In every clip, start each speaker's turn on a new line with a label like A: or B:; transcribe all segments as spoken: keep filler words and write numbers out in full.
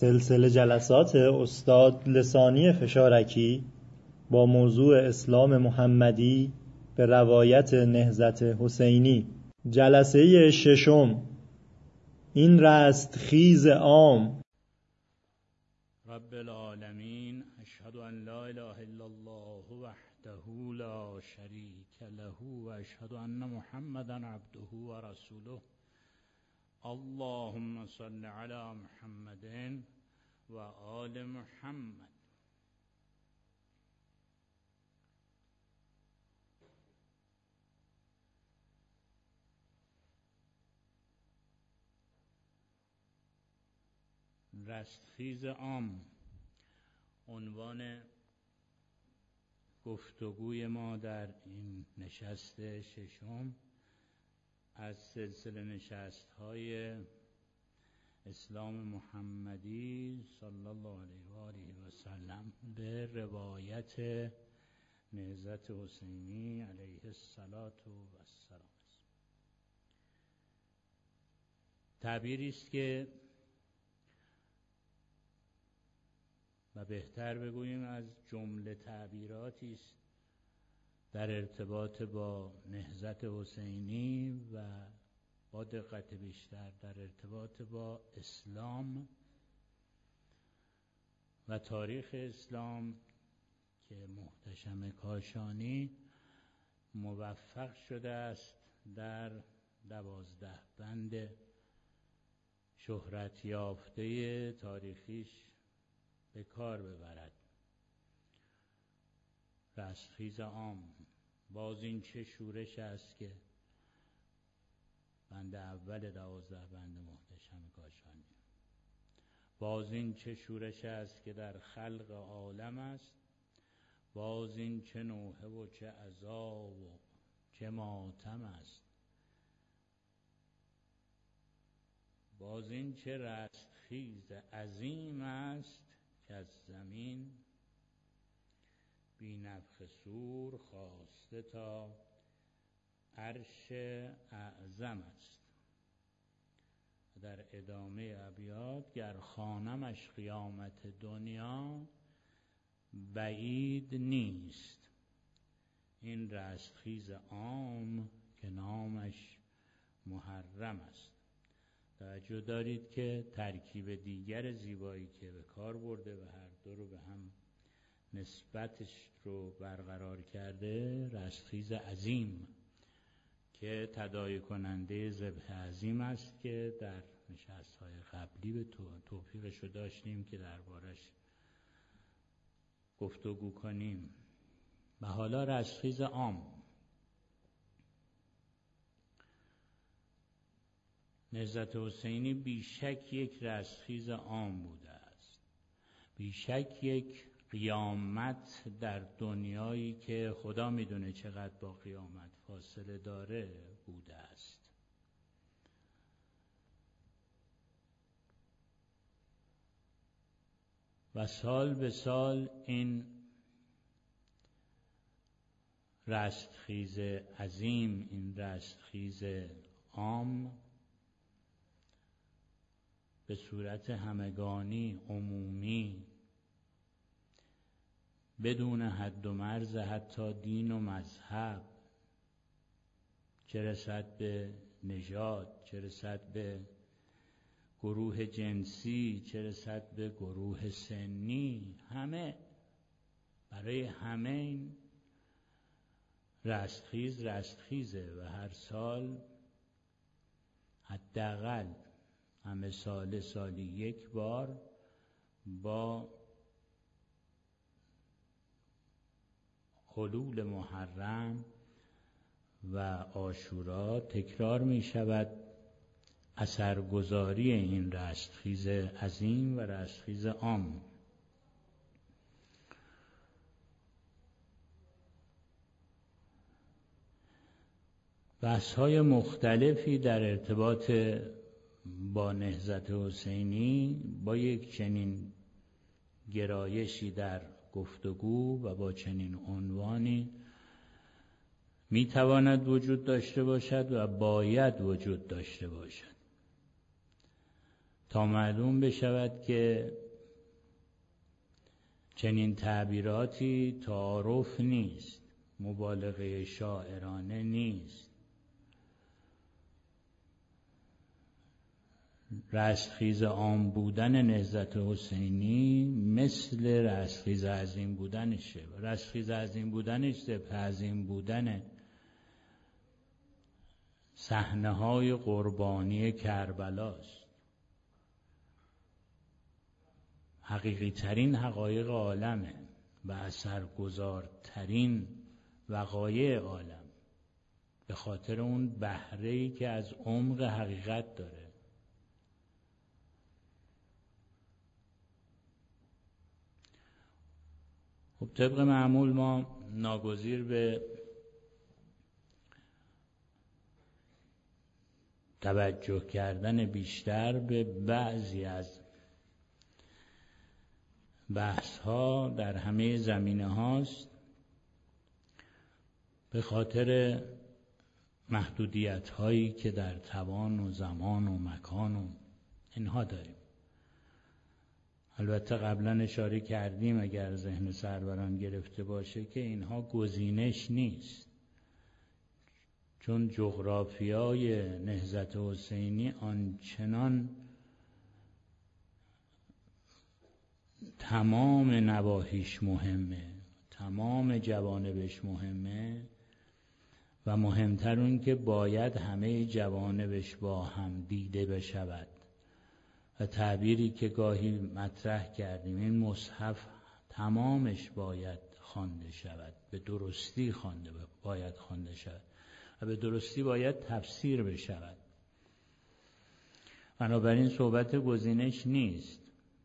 A: سلسله جلسات استاد لسانی فشارکی با موضوع اسلام محمدی به روایت نهضت حسینی. جلسه ششم، این رستخیز عام.
B: رب العالمین، اشهد ان لا اله الا الله وحده لا شریک له و اشهد ان محمدا عبده و رسوله. اللهم صل علی محمد و آل محمد. رستخیز عام عنوان گفتگوی ما در این نشست ششم از سلسله نشست‌های اسلام محمدی صلی الله علیه و آله و سلم به روایت نهضت حسینی علیه الصلاة و السلام. تعبیری است که و بهتر بگوییم از جمله تعبیراتی است در ارتباط با نهضت حسینی و با دقت بیشتر در ارتباط با اسلام و تاریخ اسلام که محتشم کاشانی موفق شده است در دوازده بند شهرت یافته تاریخیش به کار ببرد. رستخیز عام، باز این چه شورش است که بند اول دوازده بند محتشم کاشانی، باز این چه شورش است که در خلق عالم است، باز این چه نوحه و چه عذاب و چه ماتم است، باز این چه رستخیز عظیم است که از زمین بی نفخ صور خواسته تا عرش اعظم است. در ادامه ابیات، گر خوانمش قیامت دنیا بعید نیست. این رستخیز عام که نامش محرم است. توجه دارید که ترکیب دیگر زیبایی که به کار برده و هر دو رو به هم نسبتش رو برقرار کرده، رستخیز عظیم که تداعی کننده ذبح عظیم است که در نشست‌های قبلی به توفیقش رو داشتیم که دربارش گفتگو کنیم. و حالا رستخیز عام. نهضت حسینی بیشک یک رستخیز عام بوده است، بیشک یک قیامت در دنیایی که خدا میدونه چقدر با قیامت فاصله داره بوده است. و سال به سال این رستخیز عظیم، این رستخیز عام به صورت همگانی، عمومی، بدون حد و مرز حتی دین و مذهب، چه رسد به نژاد، چه رسد به گروه جنسی، چه رسد به گروه سنی، همه برای همه این رستخیز رستخیزه و هر سال حداقل همه سال سالی یک بار با حلول محرم و عاشورا تکرار می شود اثرگذاری این رستخیز عظیم و رستخیز عام. بحث‌های مختلفی در ارتباط با نهضت حسینی با یک چنین گرایشی در گفتگو و با چنین عنوانی میتواند وجود داشته باشد و باید وجود داشته باشد. تا معلوم بشود که چنین تعبیراتی تعارف نیست، مبالغه شاعرانه نیست. رستخیز عام بودن نهضت حسینی مثل رستخیز عظیم بودنشه. رستخیز عظیم بودنش سپه عظیم بودن صحنه‌های قربانی کربلاست. حقیقی ترین حقایق عالمه و اثرگذارترین وقایع عالم، به خاطر اون بهره‌ای که از عمق حقیقت داره. خب طبق معمول ما ناگزیر به توجه کردن بیشتر به بعضی از بحث ها در همه زمینه هاست، به خاطر محدودیت هایی که در توان و زمان و مکان و اینها داریم. البته قبلا اشاره کردیم اگر ذهن سروران گرفته باشه که اینها گزینش نیست، چون جغرافیای نهضت حسینی آنچنان تمام نواحیش مهمه، تمام جوانبش مهمه و مهمتر اون که باید همه جوانبش با هم دیده بشود. و تعبیری که گاهی مطرح کردیم، این مصحف تمامش باید خوانده شود، به درستی خوانده باید خوانده شود و به درستی باید تفسیر بشود. بنابراین صحبت گزینش نیست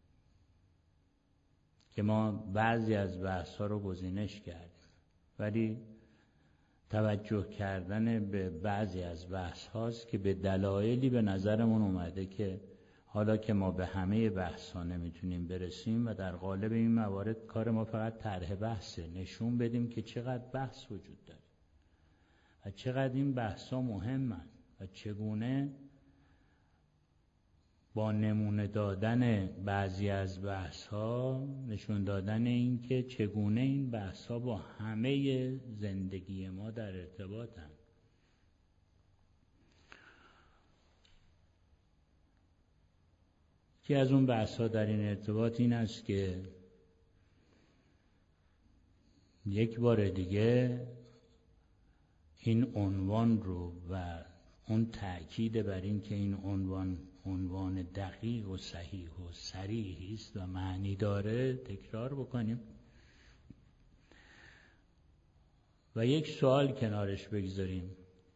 B: که ما بعضی از بحث‌ها رو گزینش کردیم، ولی توجه کردن به بعضی از بحث هاست که به دلایلی به نظرمون اومده که حالا که ما به همه بحث ها نمیتونیم برسیم و در قالب این موارد کار ما فقط طرح بحثه، نشون بدیم که چقدر بحث وجود داره و چقدر این بحث ها مهمن و چگونه با نمونه دادن بعضی از بحث ها نشون دادن این که چگونه این بحث ها با همه زندگی ما در ارتباطن. یکی از اون بحث ها در این ارتباط این است که یک بار دیگه این عنوان رو و اون تأکید بر این که این عنوان عنوان دقیق و صحیح و صریح است و معنی داره تکرار بکنیم و یک سوال کنارش بگذاریم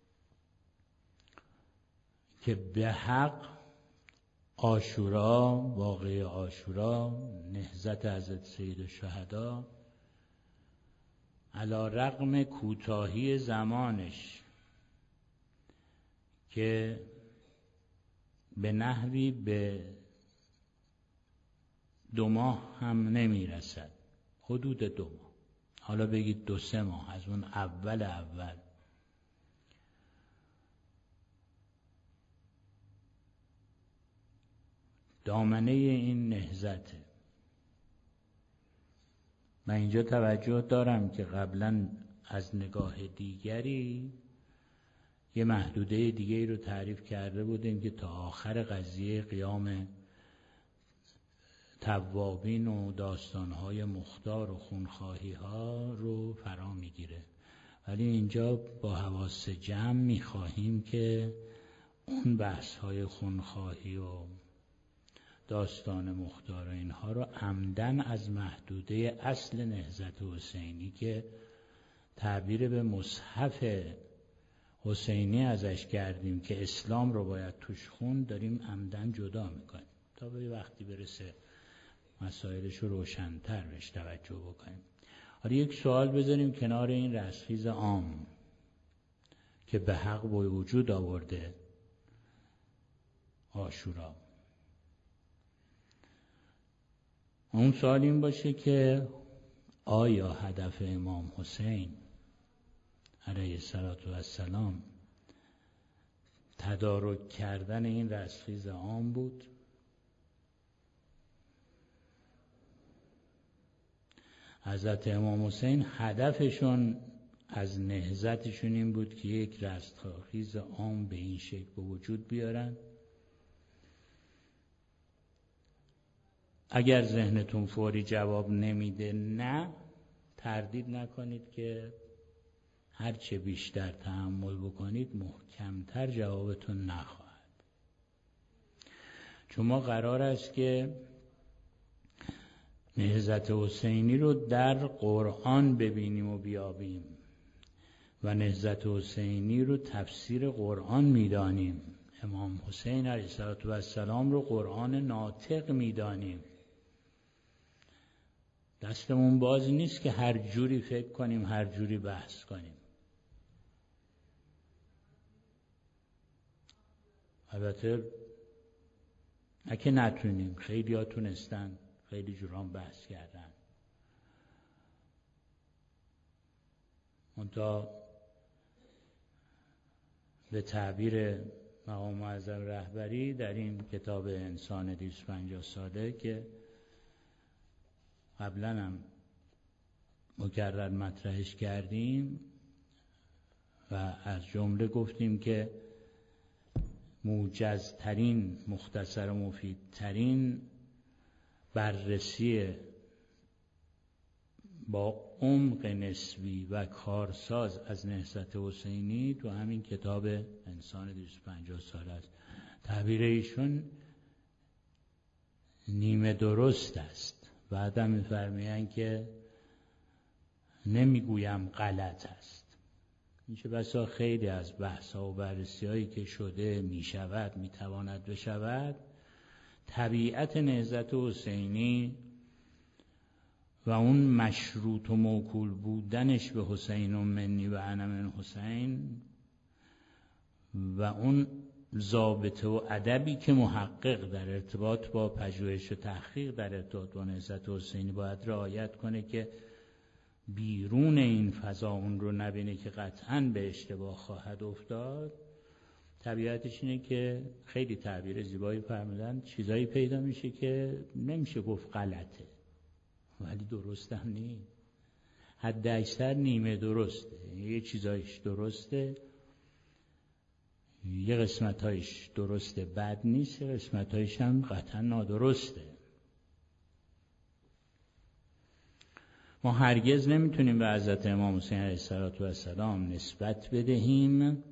B: که به حق عاشورا، واقعه عاشورا، نهضت حضرت سیدالشهدا علی رغم کوتاهی زمانش که به نحوی به دو ماه هم نمی رسد، حدود دو ماه، حالا بگید دو سه ماه از اون اول اول دامنه این نهضته. من اینجا توجه دارم که قبلا از نگاه دیگری یه محدوده دیگری رو تعریف کرده بودیم که تا آخر قضیه قیام توابین و داستانهای مختار و خونخواهی ها رو فرا میگیره، ولی اینجا با حواس جمع میخواهیم که اون بحث های خونخواهی و داستان مختار و اینها رو عمدن از محدوده اصل نهضت حسینی که تعبیر به مصحف حسینی ازش کردیم که اسلام رو باید توش خوند، داریم عمدن جدا میکنیم تا به وقتی برسه مسائلش رو روشن‌تر بهش توجه بکنیم. حالا یک سوال بذاریم کنار این رستخیز عام که به حق به وجود آورده عاشورا. اون سوال این باشه که آیا هدف امام حسین علیه السلام تدارک کردن این رستخیز عام بود حضرت امام حسین هدفشون از نهضتشون این بود که یک رستاخیز عام به این شکل به وجود بیارن. اگر ذهنتون فوری جواب نمیده نه، تردید نکنید که هرچه بیشتر تحمل بکنید محکمتر جوابتون نخواهد. چون ما قرار است که نهضت حسینی رو در قرآن ببینیم و بیابیم و نهضت حسینی رو تفسیر قرآن میدانیم. امام حسین علیه السلام رو قرآن ناطق میدانیم. دستمون باز نیست که هر جوری فکر کنیم، هر جوری بحث کنیم. البته اگه نتونیم، خیلی ها تونستن، خیلی جوران بحث کردن. منتها به تعبیر مقام معظم رهبری در این کتاب انسان دویست و پنجاه ساله که قبلا هم مکرر مطرحش کردیم و از جمله گفتیم که موجزترین، مختصر و مفیدترین بررسی با عمق نسبی و کارساز از نهضت حسینی تو همین کتاب انسان دویست و پنجاه ساله است. تعبیر ایشون نیمه درست است. بعدم می‌فرمایند که نمیگویم غلط است. این چه بسا خیلی از بحث‌ها و بررسی‌هایی که شده می‌شود، می‌تواند بشود، طبیعت نهضت حسینی و اون مشروط و موکول بودنش به حسین و منی و انا من حسین و اون ضابطه و ادبی که محقق در ارتباط با پژوهش و تحقیق در ارتباط با نهضت حسینی باید رعایت کنه که بیرون این فضا اون رو نبینه که قطعاً به اشتباه خواهد افتاد. طبیعتش اینه که خیلی تعبیر زیبایی فرمودن، چیزایی پیدا میشه که نمیشه گفت غلطه ولی درست هم نیست، حد اکثر نیمه درسته. یه چیزایش درسته، یه قسمتایش درسته بد نیست، یه قسمتایش هم قطعا نادرسته. ما هرگز نمیتونیم به حضرت امام حسین علیه السلام نسبت بدهیم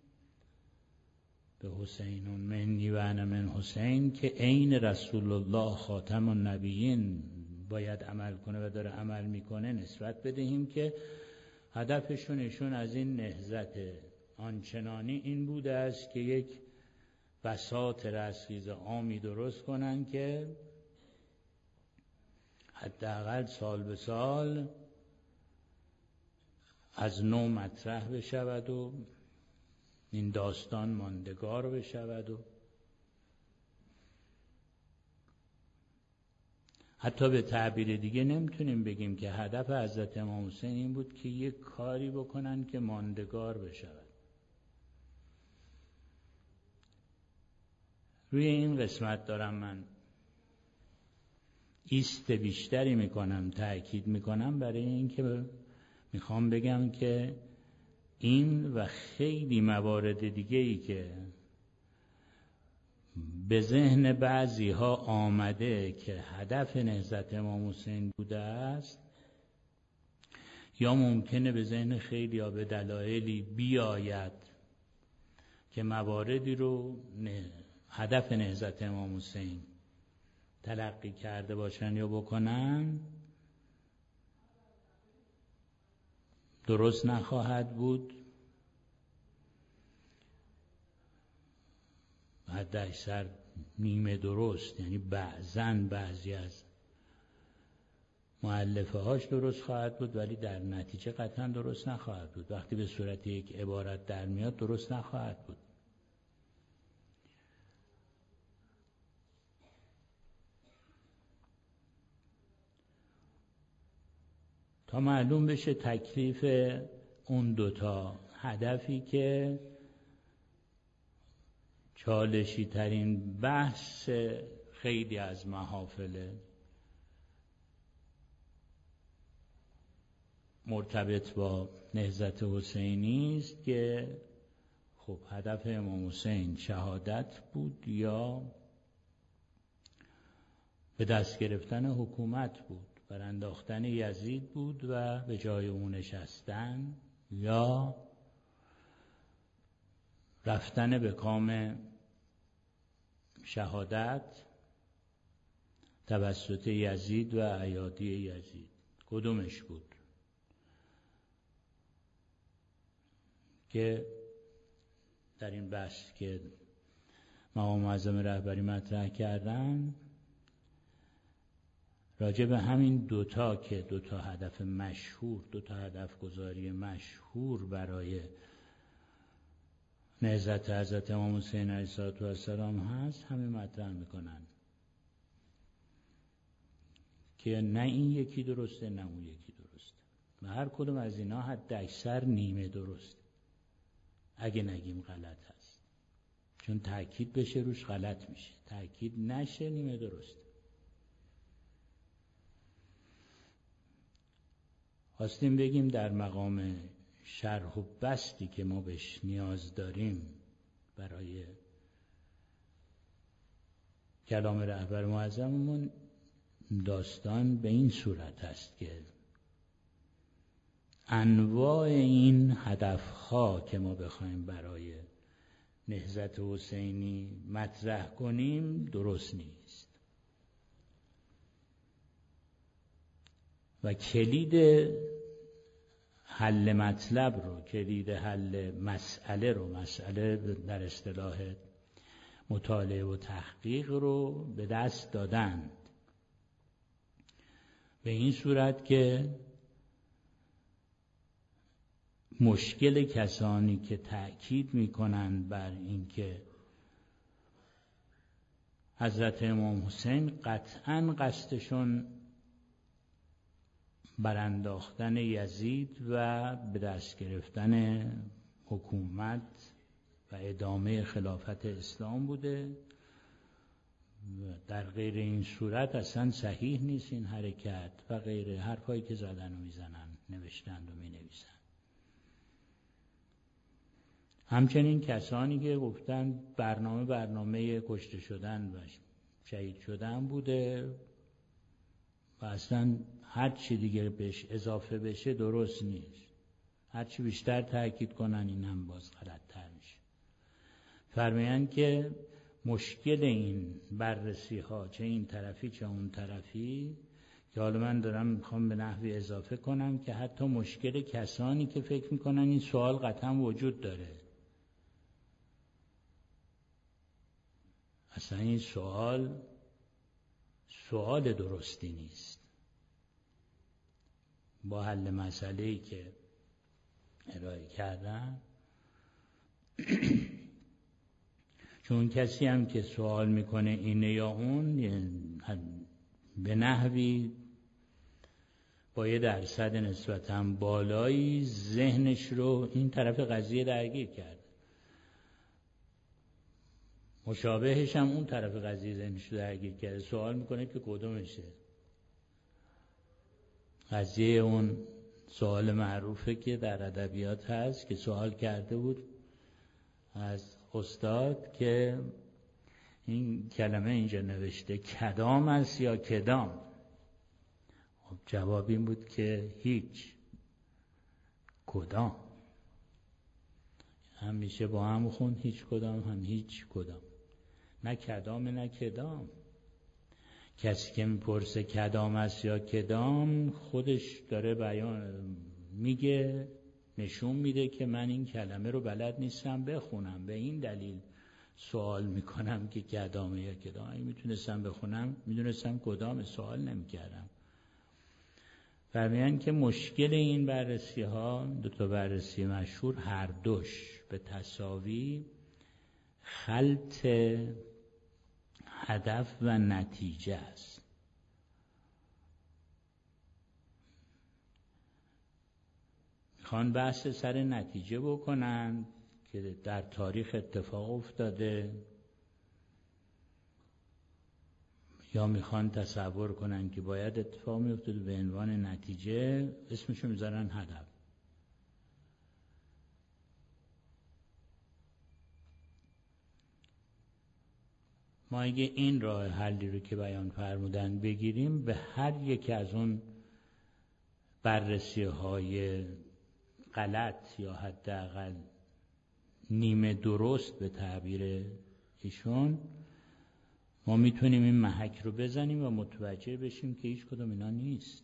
B: به حسین منی و انا من حسین که عین رسول الله خاتم النبیین باید عمل کنه و داره عمل میکنه نسبت بدهیم که هدفشون ایشون از این نهضت آنچنانی این بوده است که یک بساط رستخیز عامی درست کنن که حداقل سال به سال از نو مطرح بشود و این داستان ماندگار بشود و حتی به تعبیر دیگه نمیتونیم بگیم که هدف حضرت امام حسین این بود که یک کاری بکنن که ماندگار بشود. روی این قسمت دارم من ایست بیشتری میکنم، تأکید میکنم، برای اینکه میخوام بگم که این و خیلی موارد دیگه ای که به ذهن بعضی ها آمده که هدف نهضت امام حسین بوده است، یا ممکنه به ذهن خیلی ها به دلایلی بیاید که مواردی رو هدف نهضت امام حسین تلقی کرده باشن یا بکنن، درست نخواهد بود. حد اکثر نیمه درست، یعنی بعضن بعضی از مؤلفه هاش درست خواهد بود ولی در نتیجه قطعا درست نخواهد بود. وقتی به صورت یک عبارت در میاد درست نخواهد بود. تا معلوم بشه تکلیف اون دوتا هدفی که چالشی ترین بحث خیلی از محافل مرتبط با نهضت حسینی است که خب هدف امام حسین شهادت بود یا به دست گرفتن حکومت بود، برانداختن یزید بود و به جای اون نشستن، یا رفتن به کام شهادت توسط یزید و ایادی یزید. کدومش بود که در این بحث که مقام معظم رهبری مطرح کردن راجع به همین دوتا که دوتا هدف مشهور، دوتا هدف گذاری مشهور برای نهضت حضرت امام حسین علیه السلام هست، همین مطرح میکنن که نه این یکی درسته نه اون یکی درسته و هر کدوم از اینا حد اکثر نیمه درسته، اگه نگیم غلط هست، چون تأکید بشه روش غلط میشه، تأکید نشه نیمه درسته. خواستیم بگیم در مقام شرح و بسطی که ما بهش نیاز داریم برای کلام رهبر معظممون، داستان به این صورت است که انواع این هدفها که ما بخوایم برای نهضت حسینی مطرح کنیم درست نیست و کلید حل مطلب رو، کلید حل مسئله رو، مسئله در اصطلاح مطالعه و تحقیق رو به دست دادند به این صورت که مشکل کسانی که تأکید میکنند بر اینکه حضرت امام حسین قطعاً قصدشون برانداختن یزید و به دست گرفتن حکومت و ادامه خلافت اسلام بوده، در غیر این صورت اصلا صحیح نیست این حرکت و غیر حرفایی که زدن و میزنن، نوشتند و می نویسن. همچنین کسانی که گفتن برنامه برنامه کشته شدن و شهید شدن بوده و اصلا هر چی دیگه بهش اضافه بشه درست نیست، هر چی بیشتر تأکید کنن این هم باز غلط‌تر میشه. فرمایند که مشکل این بررسی ها چه این طرفی چه اون طرفی، که حالا من دارم میخوام به نحوی اضافه کنم که حتی مشکل کسانی که فکر میکنن این سوال قطعا وجود داره، اصلا این سوال سوال درستی نیست، با حل مسئله‌ای که ارائه کردن. چون کسی هم که سوال میکنه اینه یا اون، به نحوی با یه درصد نسبتاً بالایی ذهنش رو این طرف قضیه درگیر کرده، مشابهش هم اون طرف قضیه ذهنش رو درگیر کرده، سوال میکنه که کدومشه. قضیه اون سوال معروفه که در ادبیات هست که سوال کرده بود از استاد که این کلمه اینجا نوشته کدام است یا کدام؟ خب جواب این بود که هیچ، کدام. هم میشه با هم خون هیچ کدام، هم هیچ کدام، نه کدام نه کدام. کسی که میپرسه کدام است یا کدام خودش داره بیان میگه، نشون میده که من این کلمه رو بلد نیستم بخونم، به این دلیل سوال میکنم که کدامه یا کدام. اگه میتونستم بخونم میدونستم کدام، سوال نمیکردم. فرمایند که مشکل این بررسی ها، دو تا بررسی مشهور، هر دوش به تساوی خلط هدف و نتیجه است. میخوان بحث سر نتیجه بکنن که در تاریخ اتفاق افتاده، یا میخوان تصور کنن که باید اتفاق میفته به عنوان نتیجه اسمشو میذارن هدف. ما اگه این راه حلی رو که بیان فرمودن بگیریم، به هر یک از اون بررسی های غلط یا حداقل نیمه درست به تعبیر ایشون، ما میتونیم این محک رو بزنیم و متوجه بشیم که هیچ کدوم اینا نیست.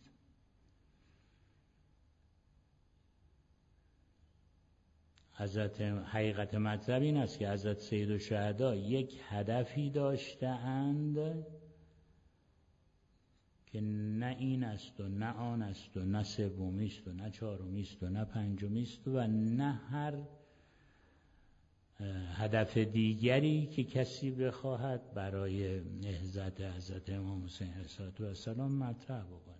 B: حضرت حقیقت مطلب این است که حضرت سیدالشهدا یک هدفی داشته‌اند که نه این است و نه آن است و نه سومی است و نه چهارمی است و نه پنجمی است و نه هر هدف دیگری که کسی بخواهد برای نهضت حضرت امام حسین علیه السلام مطرح بکنه.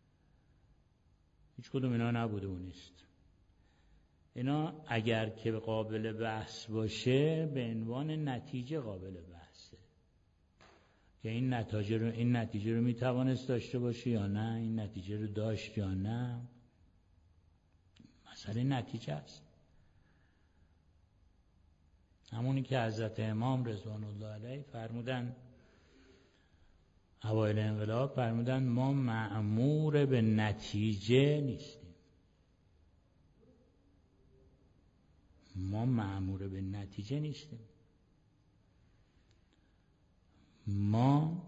B: هیچ کدوم اینا نبوده و نیست. اینا اگر که قابل بحث باشه به عنوان نتیجه قابل بحثه که این نتیجه رو این نتیجه رو میتوانست داشته باشه یا نه، این نتیجه رو داشت یا نه. مسئله نتیجه است. همونی که حضرت امام رضوان الله علیه فرمودن اوایل انقلاب، فرمودن ما مأمور به نتیجه نیستیم، ما مأمور به نتیجه نیستیم، ما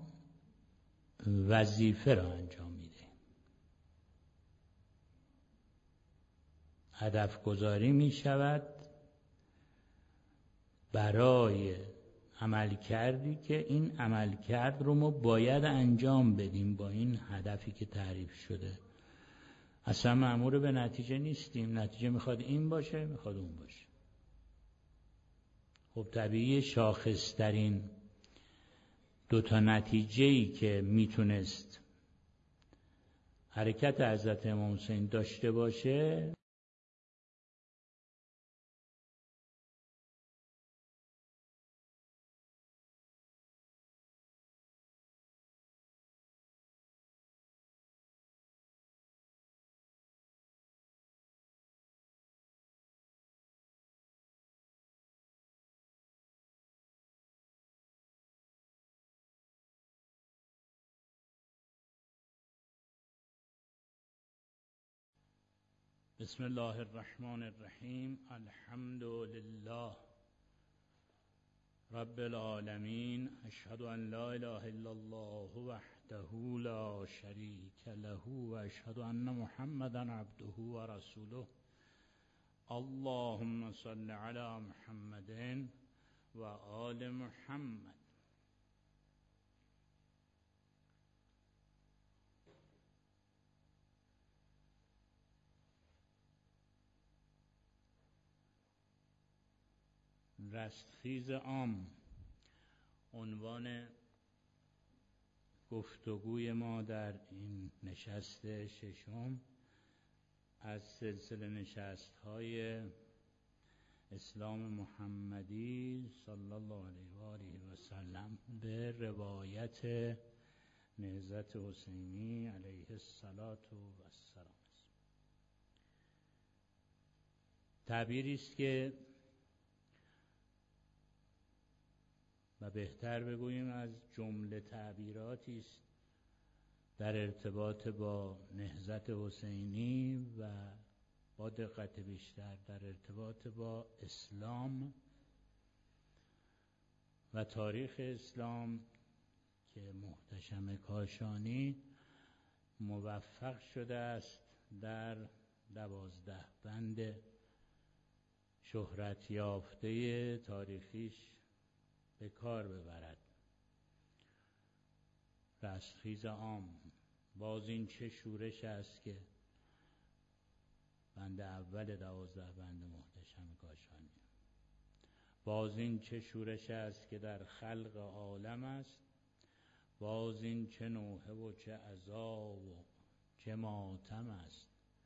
B: وظیفه را انجام میدیم. هدف گذاری می شود برای عمل کردی که این عمل کرد رو ما باید انجام بدیم با این هدفی که تعریف شده. اصلا مأمور به نتیجه نیستیم. نتیجه میخواد این باشه، میخواد اون باشه. خب طبیعی شاخصترین دوتا نتیجه‌ای که میتونست حرکت حضرت امام حسین داشته باشه بسم الله الرحمن الرحیم. الحمد لله رب العالمین. اشهد ان لا اله الا الله وحده لا شریک له و اشهد ان محمدا عبده و رسوله. اللهم صل علی محمد و آل محمد. رستخیز عام عنوان گفتگوی ما در این نشست ششم از سلسله نشست‌های اسلام محمدی صلی الله علیه و آله و سلم به روایت نهضت حسینی علیه السلام و السلام. تعبیری است که و بهتر بگوییم از جمله تعبیراتی است در ارتباط با نهضت حسینی و با دقت بیشتر در ارتباط با اسلام و تاریخ اسلام که محتشم کاشانی موفق شده است در دوازده بند شهرت یافته تاریخیش به کار ببرد. رستخیز عام، باز این چه شورش است که بند اول دوازده بند محتشم کاشانی، باز این چه شورش است که در خلق عالم است، باز این چه نوحه و چه عذاب و چه ماتم است،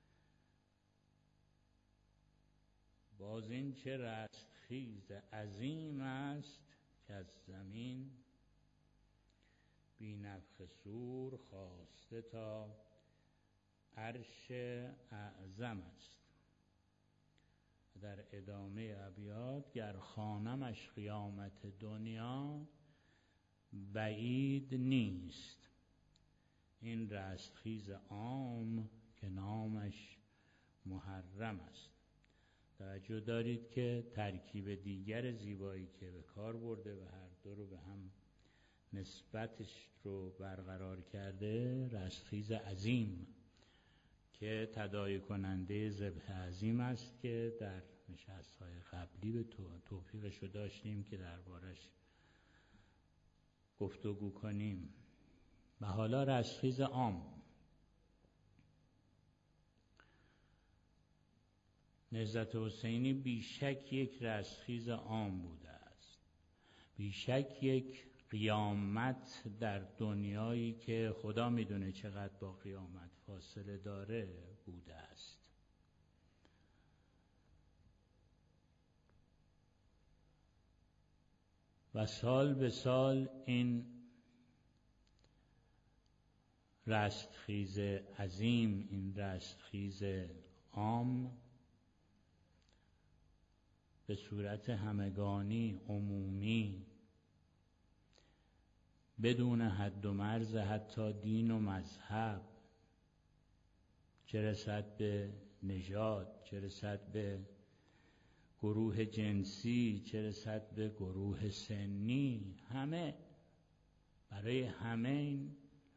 B: باز این چه رستخیز عظیم است که از زمین بی نفخ صور خواسته تا عرش اعظم است. در ادامه ابیات گر خوانمش قیامت دنیا بعید نیست، این رستخیز عام که نامش محرم است. توجه دارید که ترکیب دیگر زیبایی که به کار برده و هر دو رو به هم نسبتش رو برقرار کرده، رستخیز عظیم که تداعی کننده ذبح عظیم است که در نشست‌های قبلی به توفیقش رو داشتیم که دربارش گفتگو کنیم. و حالا رستخیز عام. نهضت حسینی بیشک یک رستخیز عام بوده است، بیشک یک قیامت در دنیایی که خدا میدونه چقدر با قیامت فاصله داره بوده است. و سال به سال این رستخیز عظیم، این رستخیز عام به صورت همگانی، عمومی، بدون حد و مرز حتی دین و مذهب، چه رسد به نژاد، چه رسد به گروه جنسی، چه رسد به گروه سنی، همه برای همه این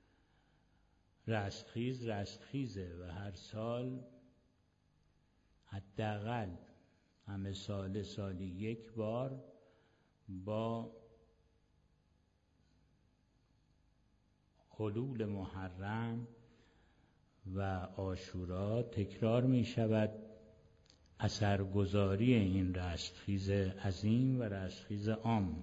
B: رستخیز رستخیزه و هر سال حداقل همه سال سالی یک بار با حلول محرم و عاشورا تکرار می شود اثرگذاری این رستخیز عظیم و رستخیز عام.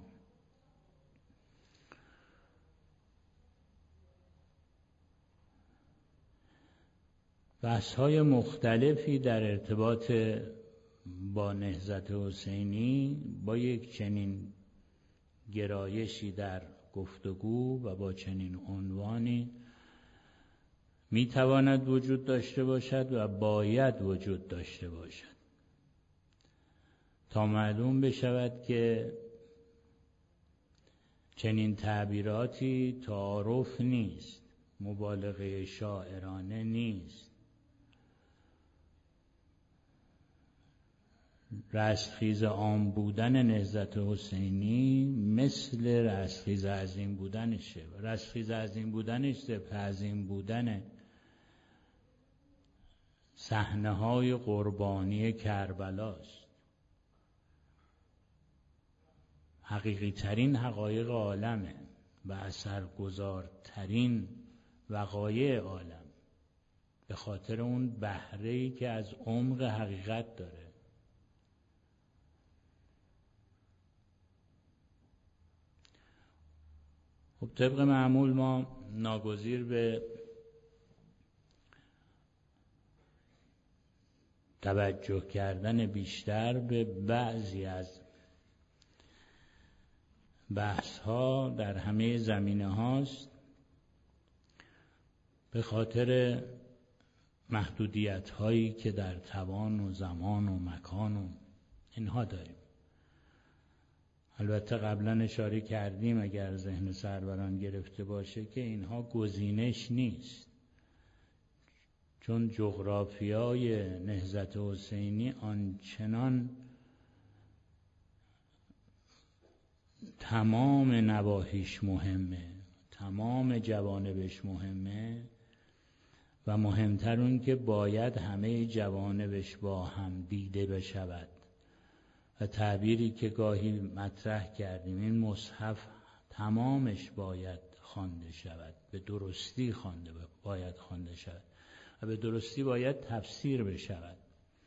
B: بحث‌های مختلفی در ارتباط با نهضت حسینی با یک چنین گرایشی در گفتگو و با چنین عنوانی میتواند وجود داشته باشد و باید وجود داشته باشد تا معلوم بشود که چنین تعبیراتی تعارف نیست، مبالغه شاعرانه نیست. رستخیز عام بودن نهضت حسینی مثل رستخیز عظیم بودنشه. رستخیز عظیم بودنش ذبح عظیم بودن صحنه‌های قربانی کربلاست. حقیقی ترین حقایق عالمه و اثرگذارترین وقایع عالم، به خاطر اون بهره‌ای که از عمق حقیقت داره. خب طبق معمول ما ناگزیر به توجه کردن بیشتر به بعضی از بحث ها در همه زمینه هاست به خاطر محدودیت هایی که در توان و زمان و مکان و اینها داریم. البته قبلا اشاره کردیم اگر ذهن سروران گرفته باشه که اینها گزینش نیست، چون جغرافیای نهضت حسینی آنچنان تمام نواحیش مهمه، تمام جوانبش مهمه و مهمتر اون که باید همه جوانبش با هم دیده بشود و تعبیری که گاهی مطرح کردیم، این مصحف تمامش باید خوانده شود، به درستی خوانده باید خوانده شود و به درستی باید تفسیر بشود.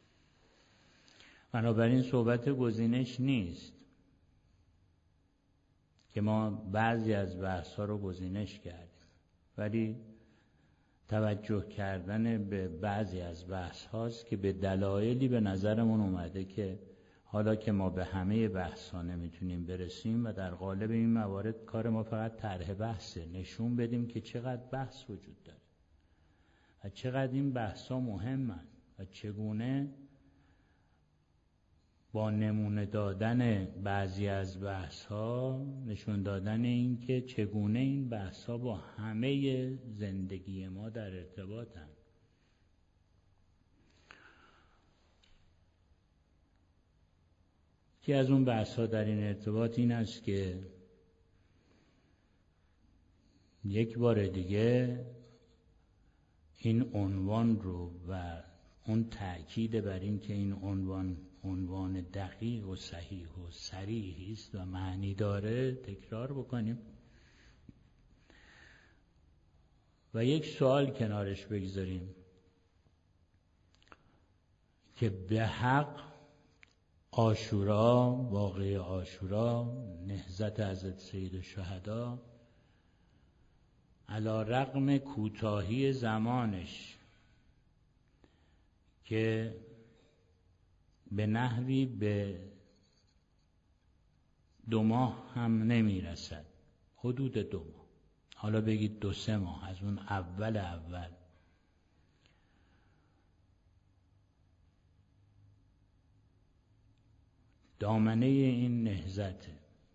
B: بنابراین صحبت گزینش نیست که ما بعضی از بحث‌ها رو گزینش کردیم، ولی توجه کردن به بعضی از بحث هاست که به دلایلی به نظرمون اومده که حالا که ما به همه بحث ها نمیتونیم برسیم و در قالب این موارد کار ما فقط طرح بحثه، نشون بدیم که چقدر بحث وجود داره و چقدر این بحث ها مهمن و چگونه با نمونه دادن بعضی از بحث ها نشون دادن این که چگونه این بحث ها با همه زندگی ما در ارتباطن. یکی از اون بحث ها در این ارتباط این است که یک بار دیگه این عنوان رو و اون تأکید بر این که این عنوان عنوان دقیق و صحیح و صریح است و معنی داره تکرار بکنیم و یک سوال کنارش بگذاریم که به حق عاشورا، واقعه عاشورا، نهضت حضرت سیدالشهدا علی رغم کوتاهی زمانش که به نحوی به دو ماه هم نمی رسد، حدود دو ماه، حالا بگید دو سه ماه از اون اول اول دامنه این نهضته.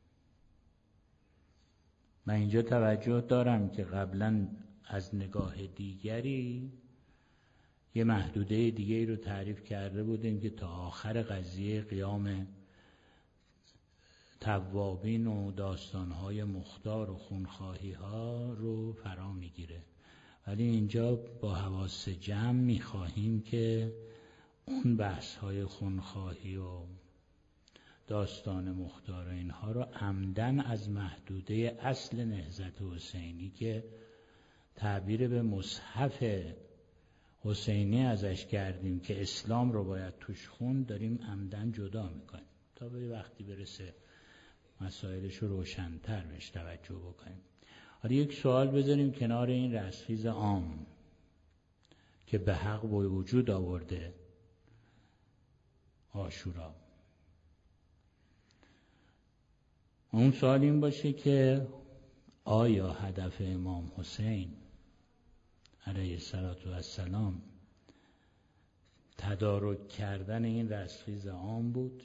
B: من اینجا توجه دارم که قبلا از نگاه دیگری یه محدوده دیگری رو تعریف کرده بودیم که تا آخر قضیه قیام توابین و داستانهای مختار و خونخواهی ها رو فرا میگیره، ولی اینجا با حواس جمع میخواهیم که اون بحث های خونخواهی و داستان مختار و اینها رو عمدن از محدوده اصل نهضت حسینی که تعبیر به مصحف حسینی ازش کردیم که اسلام رو باید توش خوند، داریم عمدن جدا میکنیم تا به وقتی برسه مسائلش رو روشن‌تر بهش توجه بکنیم. حالا یک سوال بذاریم کنار این رستخیز عام که به حق به وجود آورده عاشورا. اون سوال این باشه که آیا هدف امام حسین علیه السلام تدارک کردن این رستخیز عام بود؟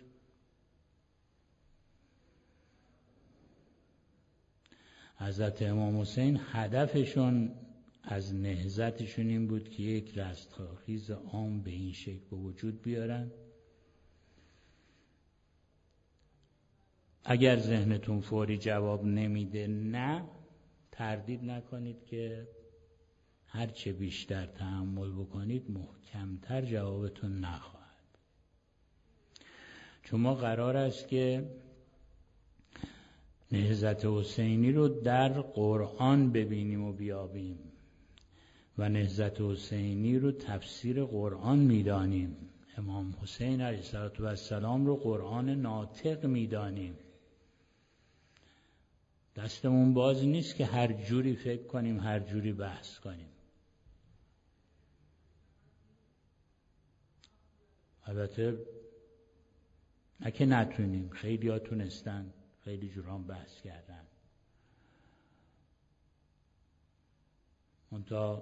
B: حضرت امام حسین هدفشون از نهضتشون این بود که یک رستخیز عام به این شکل به وجود بیارن؟ اگر ذهنتون فوری جواب نمیده نه، تردید نکنید که هر چه بیشتر تأمل بکنید محکمتر جوابتون نخواهد. چون ما قرار است که نهضت حسینی رو در قرآن ببینیم و بیابیم و نهضت حسینی رو تفسیر قرآن میدانیم. امام حسین علیه السلام رو قرآن ناطق میدانیم. دستمون باز نیست که هر جوری فکر کنیم، هر جوری بحث کنیم. البته نه که نتونیم، خیلی ها تونستن، خیلی جوران بحث کردن. منتها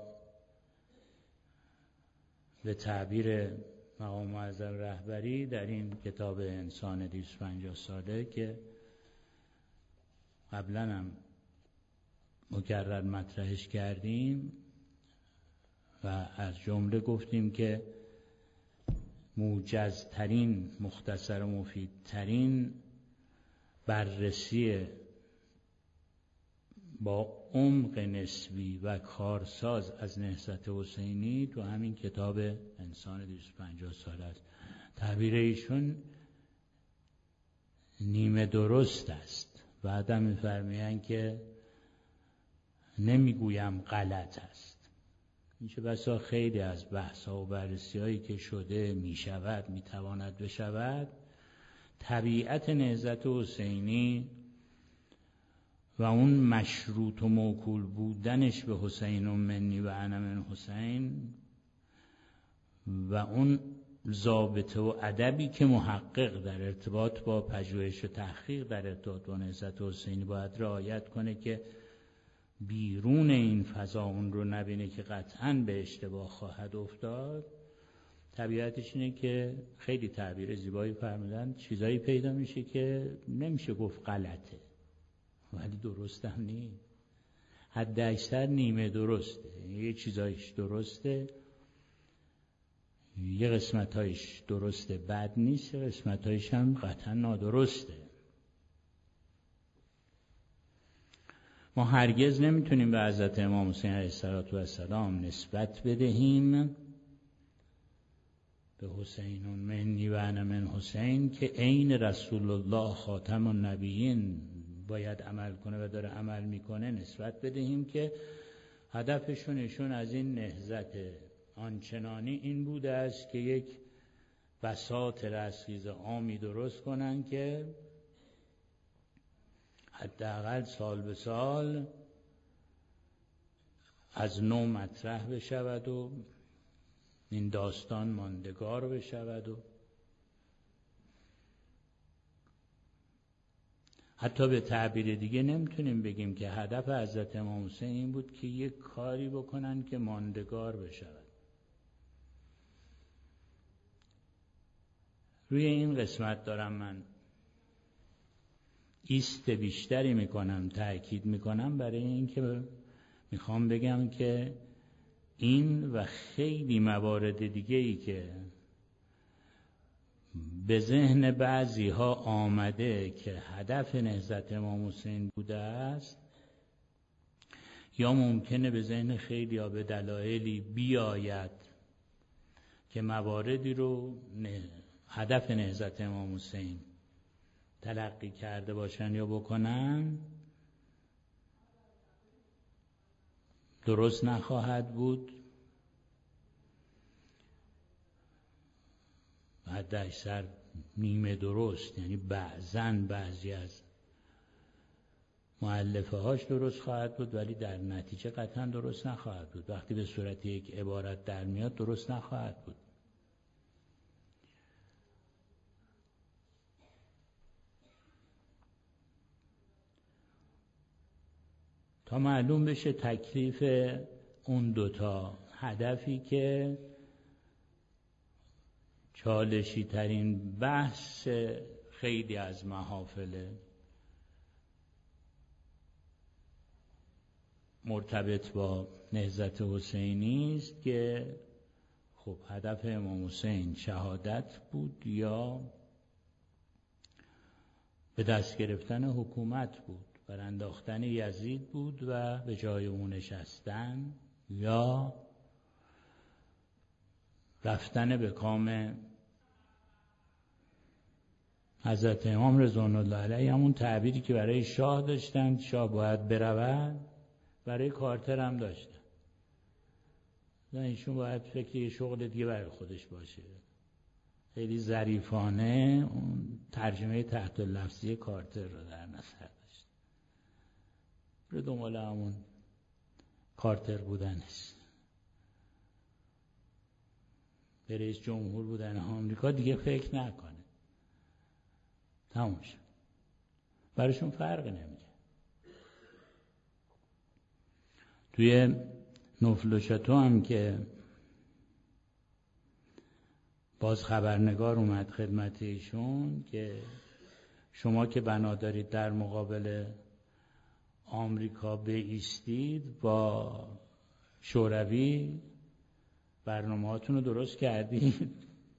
B: به تعبیر مقام معظم رهبری در این کتاب انسان دویست و پنجاه ساله که قبلا هم مکرر مطرحش کردیم و از جمله گفتیم که موجزترین، مختصر و مفیدترین بررسی با عمق نسبی و کارساز از نهضت حسینی تو همین کتاب انسان دویست و پنجاه ساله است. تعبیر ایشون نیمه درست است. بعدم می‌فرمایند که نمیگویم غلط است. این چه بسا خیلی از بحث‌ها و بررسی‌هایی که شده می‌شود، می‌تواند بشود، طبیعت نهضت حسینی و اون مشروط و موکول بودنش به حسین منی و انا من حسین و اون ضابطه و ادبی که محقق در ارتباط با پژوهش و تحقیق در ارتباط با نهضت حسینی باید رعایت کنه که بیرون این فضا اون رو نبینه که قطعاً به اشتباه خواهد افتاد. طبیعتش اینه که خیلی تعبیر زیبایی فرمودن، چیزایی پیدا میشه که نمیشه گفت غلطه ولی درست هم نیست، حد اکثر نیمه درسته، یه چیزایش درسته، یه قسمتایش درسته بد نیست، یه قسمتایش هم قطعا نادرسته. ما هرگز نمیتونیم به حضرت امام حسین علیه السلام نسبت بدهیم به حسین منی و انا من حسین که عین رسول الله خاتم النبیین باید عمل کنه و داره عمل میکنه نسبت بدهیم که هدفشون ایشون از این نهضت آنچنانی این بوده است که یک بساط رستخیز عامی درست کنن که حداقل سال به سال از نو مطرح بشود و این داستان ماندگار بشود و حتی به تعبیر دیگه نمیتونیم بگیم که هدف حضرت امام حسین این بود که یک کاری بکنن که ماندگار بشود. روی این قسمت دارم من ایست بیشتری میکنم، تأکید میکنم برای اینکه میخوام بگم که این و خیلی موارد دیگه ای که به ذهن بعضی ها آمده که هدف نهضت امام حسین بوده است، یا ممکنه به ذهن خیلی ها به دلایلی بیاید که مواردی رو هدف نهضت امام حسین تلقی کرده باشن یا بکنن، درست نخواهد بود. حد اکثر نیمه درست، یعنی بعضن بعضی از مؤلفه هاش درست خواهد بود ولی در نتیجه قطعا درست نخواهد بود. وقتی به صورت یک عبارت در میاد درست نخواهد بود. تا معلوم بشه تکلیف اون دوتا هدفی که چالشی ترین بحث خیلی از محافل مرتبط با نهضت حسینی است که خب هدف امام حسین شهادت بود یا به دست گرفتن حکومت بود، برانداختن یزید بود و به جای اون نشستن، یا رفتن به کام حضرت امام رضوان الله علیه. همون تعبیری که برای شاه داشتن شاه باید برود، برای کارتر هم داشتن، نه ایشون باید فکر یه شغل دیگه برای خودش باشه. خیلی ظریفانه اون ترجمه تحت اللفظی کارتر رو در نظر داشت، رو دنبال همون کارتر بودنش، به رئیس جمهور بودن آمریکا دیگه فکر نکنه، تموم شد، براشون فرقی نمیده. توی نفل و شاتو هم که باز خبرنگار اومد خدمت ایشون که شما که بنا دارید در مقابل آمریکا بایستید، با شوروی برنامه هاتون رو درست کردید؟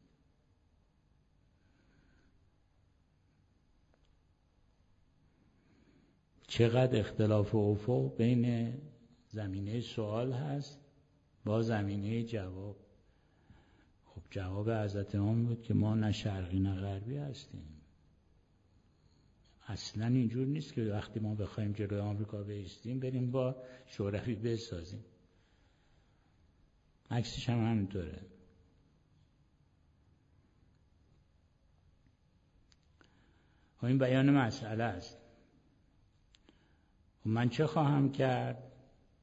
B: چقدر اختلاف افق بین زمینه سوال هست با زمینه جواب. خب جواب حضرت امام بود که ما نه شرقی نه غربی هستیم. اصلا اینجور نیست که وقتی ما بخوایم جلوی آمریکا بایستیم بریم با شوروی بسازیم، عکسش هم همینطوره. این بیان مسئله است. من چه خواهم کرد؟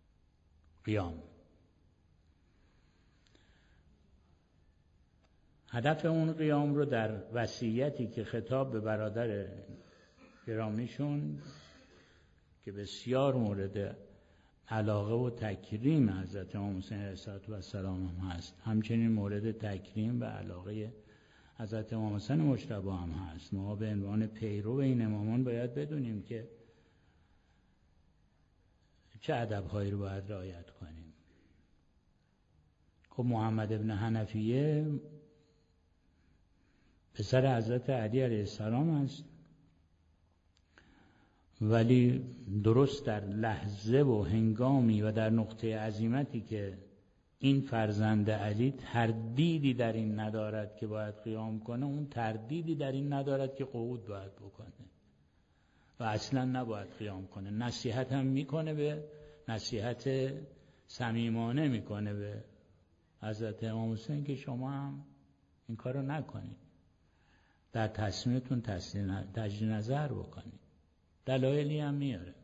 B: قیام. هدف اون قیام رو در وصیتی که خطاب به برادر گرامیشون که بسیار مورد علاقه و تکریم حضرت امام حسین علیه السلام هم هست، همچنین مورد تکریم و علاقه حضرت امام حسین مجتبی هم هست. ما به عنوان پیرو این امامان باید بدونیم که چه ادب‌هایی رو باید رعایت کنیم. خب محمد ابن حنفیه پسر حضرت علی علیه السلام است، ولی درست در لحظه و هنگامی و در نقطه عزیمتی که این فرزند علی تردیدی در این ندارد که باید قیام کنه، اون تردیدی در این ندارد که قعود باید بکنه و اصلا نباید قیام کنه. نصیحت هم میکنه، به نصیحت صمیمانه میکنه به حضرت امام حسین که شما هم این کارو نکنید، در تصمیمتون تجدید نظر بکنید. دلایلی هم میاره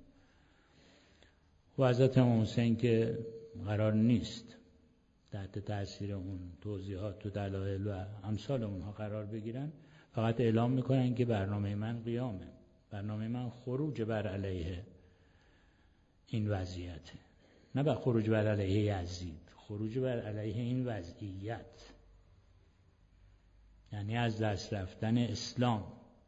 B: و حضرت امام حسین که قرار نیست تحت تاثیر اون توضیحات و دلایل و امثال اونها قرار بگیرن، فقط اعلام میکنن که برنامه من قیامه، برنامه من خروج بر علیه این وضعیته، نه بر خروج بر علیه یزید، خروج بر علیه این وضعیت، یعنی از دست رفتن اسلام.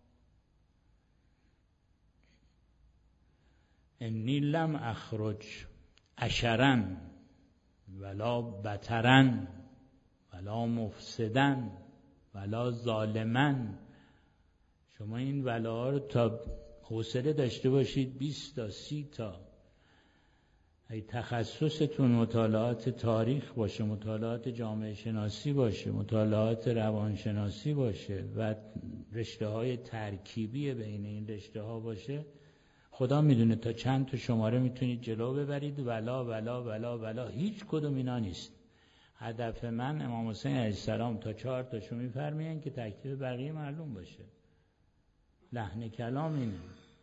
B: انی لم اخرج اشرا ولا بترا ولا مفسدا ولا ظالما. شما این ولا رو تا حوصله داشته باشید بیست تا سی تا، ای تخصصتون مطالعات تاریخ باشه، مطالعات جامعه شناسی باشه، مطالعات روانشناسی باشه و رشته های ترکیبی بین این رشته ها باشه، خدا میدونه تا چند تا شماره میتونید جلو ببرید. ولا ولا ولا ولا هیچ کدوم اینا نیست. هدف من امام حسین علیه السلام تا چهار تاشو میفرمایند که تکلیف بقیه معلوم باشه. لحن کلام اینه.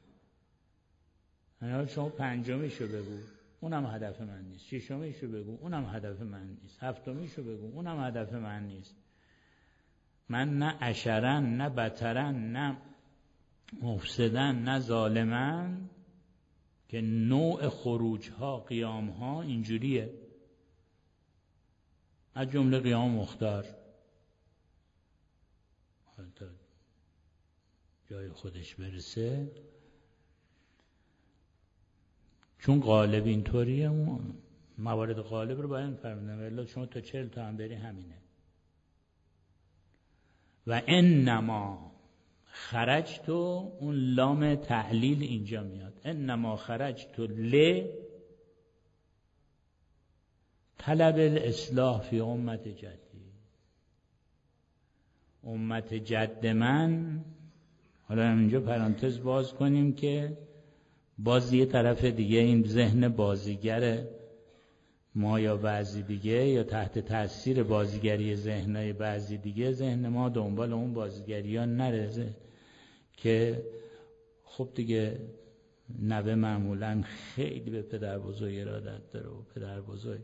B: حالا شما پنجمیشو بگو، اونم هدف من نیست. ششمیشو بگو، اونم هدف من نیست. هفتمیشو بگو، اونم هدف من نیست. من نه اشرن، نه بترن، نه مفسدن، نه ظالمن، که نوع خروج ها، قیام ها اینجوریه، از جمله قیام مختار تا جای خودش برسه، چون غالب اینطوریه. موارد غالب رو باید فرمودن، ولی شما تا چهل تا هم بری همینه. و انما خرجت، اون لام تعلیل اینجا میاد، انما خرجت ل طلب الاصلاح فی امت جدی. امت جد من، حالا اینجا پرانتز باز کنیم که باز یه طرف دیگه این ذهن بازیگر ما یا بعضی دیگه، یا تحت تاثیر بازیگری ذهنای بعضی دیگه، ذهن ما دنبال اون بازیگری ها نره که خب دیگه نوه معمولا خیلی به پدر بزرگ ارادت داره و پدر بزرگ.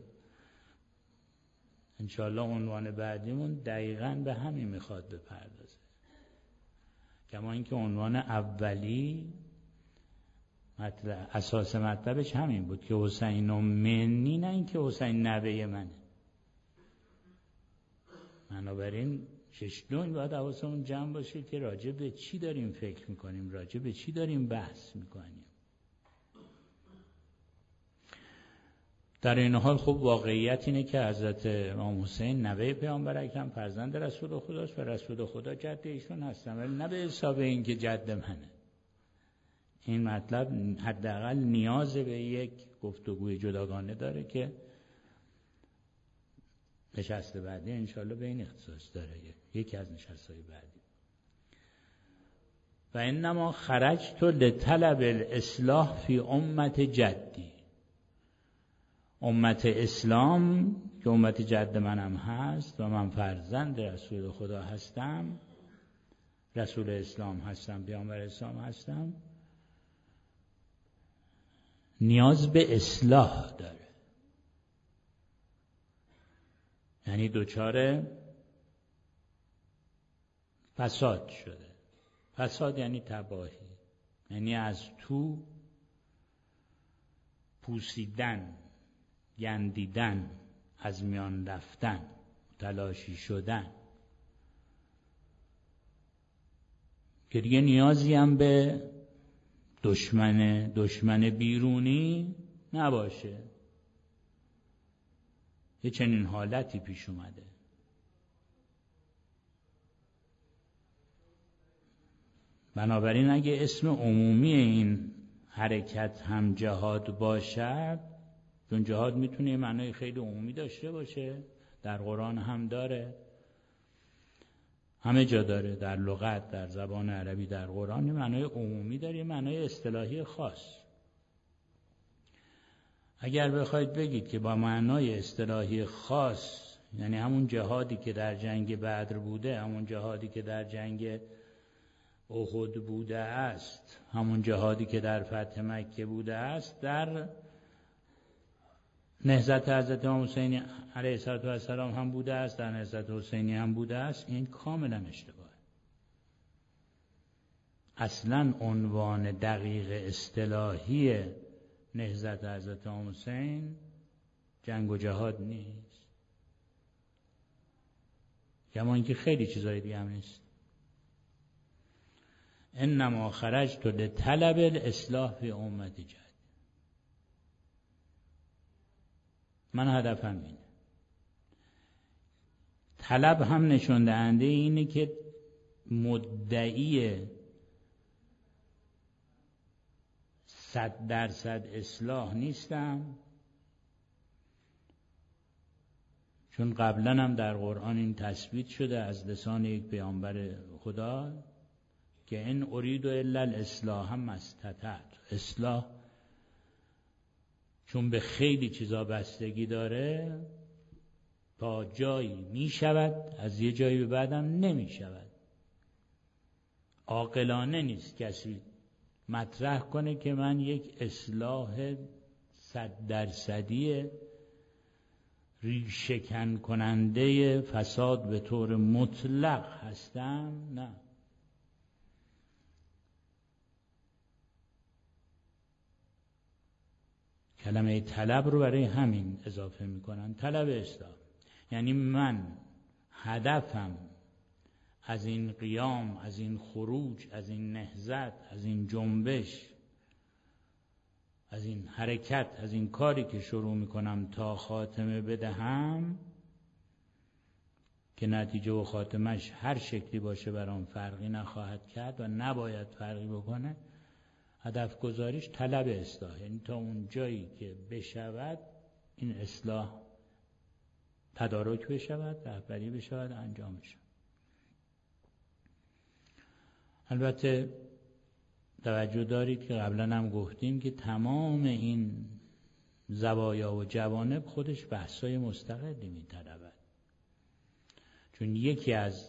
B: انشالله عنوان بعدیمون دقیقاً به همین میخواد بپردازه، کما اینکه عنوان اولی مطلب اساس مطلبش همین بود که حسین و منی، نه اینکه حسین نوه منه. بنابراین ششدون باید حواسمون جمع باشه که راجع به چی داریم فکر میکنیم، راجع به چی داریم بحث میکنیم. در این حال خب واقعیت اینه که حضرت امام حسین نوه پیامبر اکرم فرزند رسول خداست و رسول خدا جد ایشون هستن، ولی نه به حساب این که جد منه. این مطلب حداقل نیاز به یک گفتگوی جداگانه داره که نشست بعدی انشالله به این اختصاص داره، یکی از نشستهای بعدی. و انما خرجت لطلب الاصلاح فی امت جدی، امت اسلام که امت جد منم هست و من فرزند رسول خدا هستم، رسول اسلام هستم، پیامبر اسلام هستم، نیاز به اصلاح داره. یعنی دوچار فساد شده. فساد یعنی تباهی، یعنی از تو پوسیدن، گندیدن، از میان رفتن، تلاشی شدن، که دیگه نیازی هم به دشمن دشمن بیرونی نباشه. یه چنین حالتی پیش اومده. بنابراین اگه اسم عمومی این حرکت هم جهاد باشد، چون جهاد میتونه معنای خیلی عمومی داشته باشه، در قرآن هم داره، همه جا داره، در لغت، در زبان عربی، در قرآن معنای عمومی داره، معنای اصطلاحی خاص. اگر بخواید بگید که با معنای اصطلاحی خاص، یعنی همون جهادی که در جنگ بدر بوده، همون جهادی که در جنگ احد بوده است، همون جهادی که در فتح مکه بوده است، در نهضت حضرت امام حسین علیه السلام هم بوده است، در نهضت حسینی هم بوده است، این کاملا اشتباهه. اصلا عنوان دقیق اصطلاحی نهضت حضرت امام حسین جنگ و جهاد نیست، کما اینکه خیلی چیزای دیگه هم نیست. انما خرجت لطلب الاصلاح فی امتی جد، من هدفم اینه. طلب هم نشون دهنده اینه که مدعی صد درصد اصلاح نیستم، چون قبلا هم در قرآن این تثبیت شده از لسان یک پیامبر خدا که ان ارید الا الاصلاح ما استطعت. اصلاح چون به خیلی چیزا بستگی داره، تا جایی می شود، از یه جایی به بعدم نمی شود. عاقلانه نیست کسی مطرح کنه که من یک اصلاح صد درصدی ریشه‌کن کننده فساد به طور مطلق هستم. نه، کلمه طلب رو برای همین اضافه میکنن، طلب اصلاح. یعنی من هدفم از این قیام، از این خروج، از این نهضت، از این جنبش، از این حرکت، از این کاری که شروع میکنم تا خاتمه بدهم، که نتیجه و خاتمش هر شکلی باشه برام فرقی نخواهد کرد و نباید فرقی بکنه، هدف گذاریش طلب اصلاح. یعنی تا اون جایی که بشود این اصلاح تدارک بشود، رهبری بشود، انجام بشود. البته توجه دارید که قبلا هم گفتیم که تمام این زوایا و جوانب خودش بحثای مستقلی می‌طلبد، چون یکی از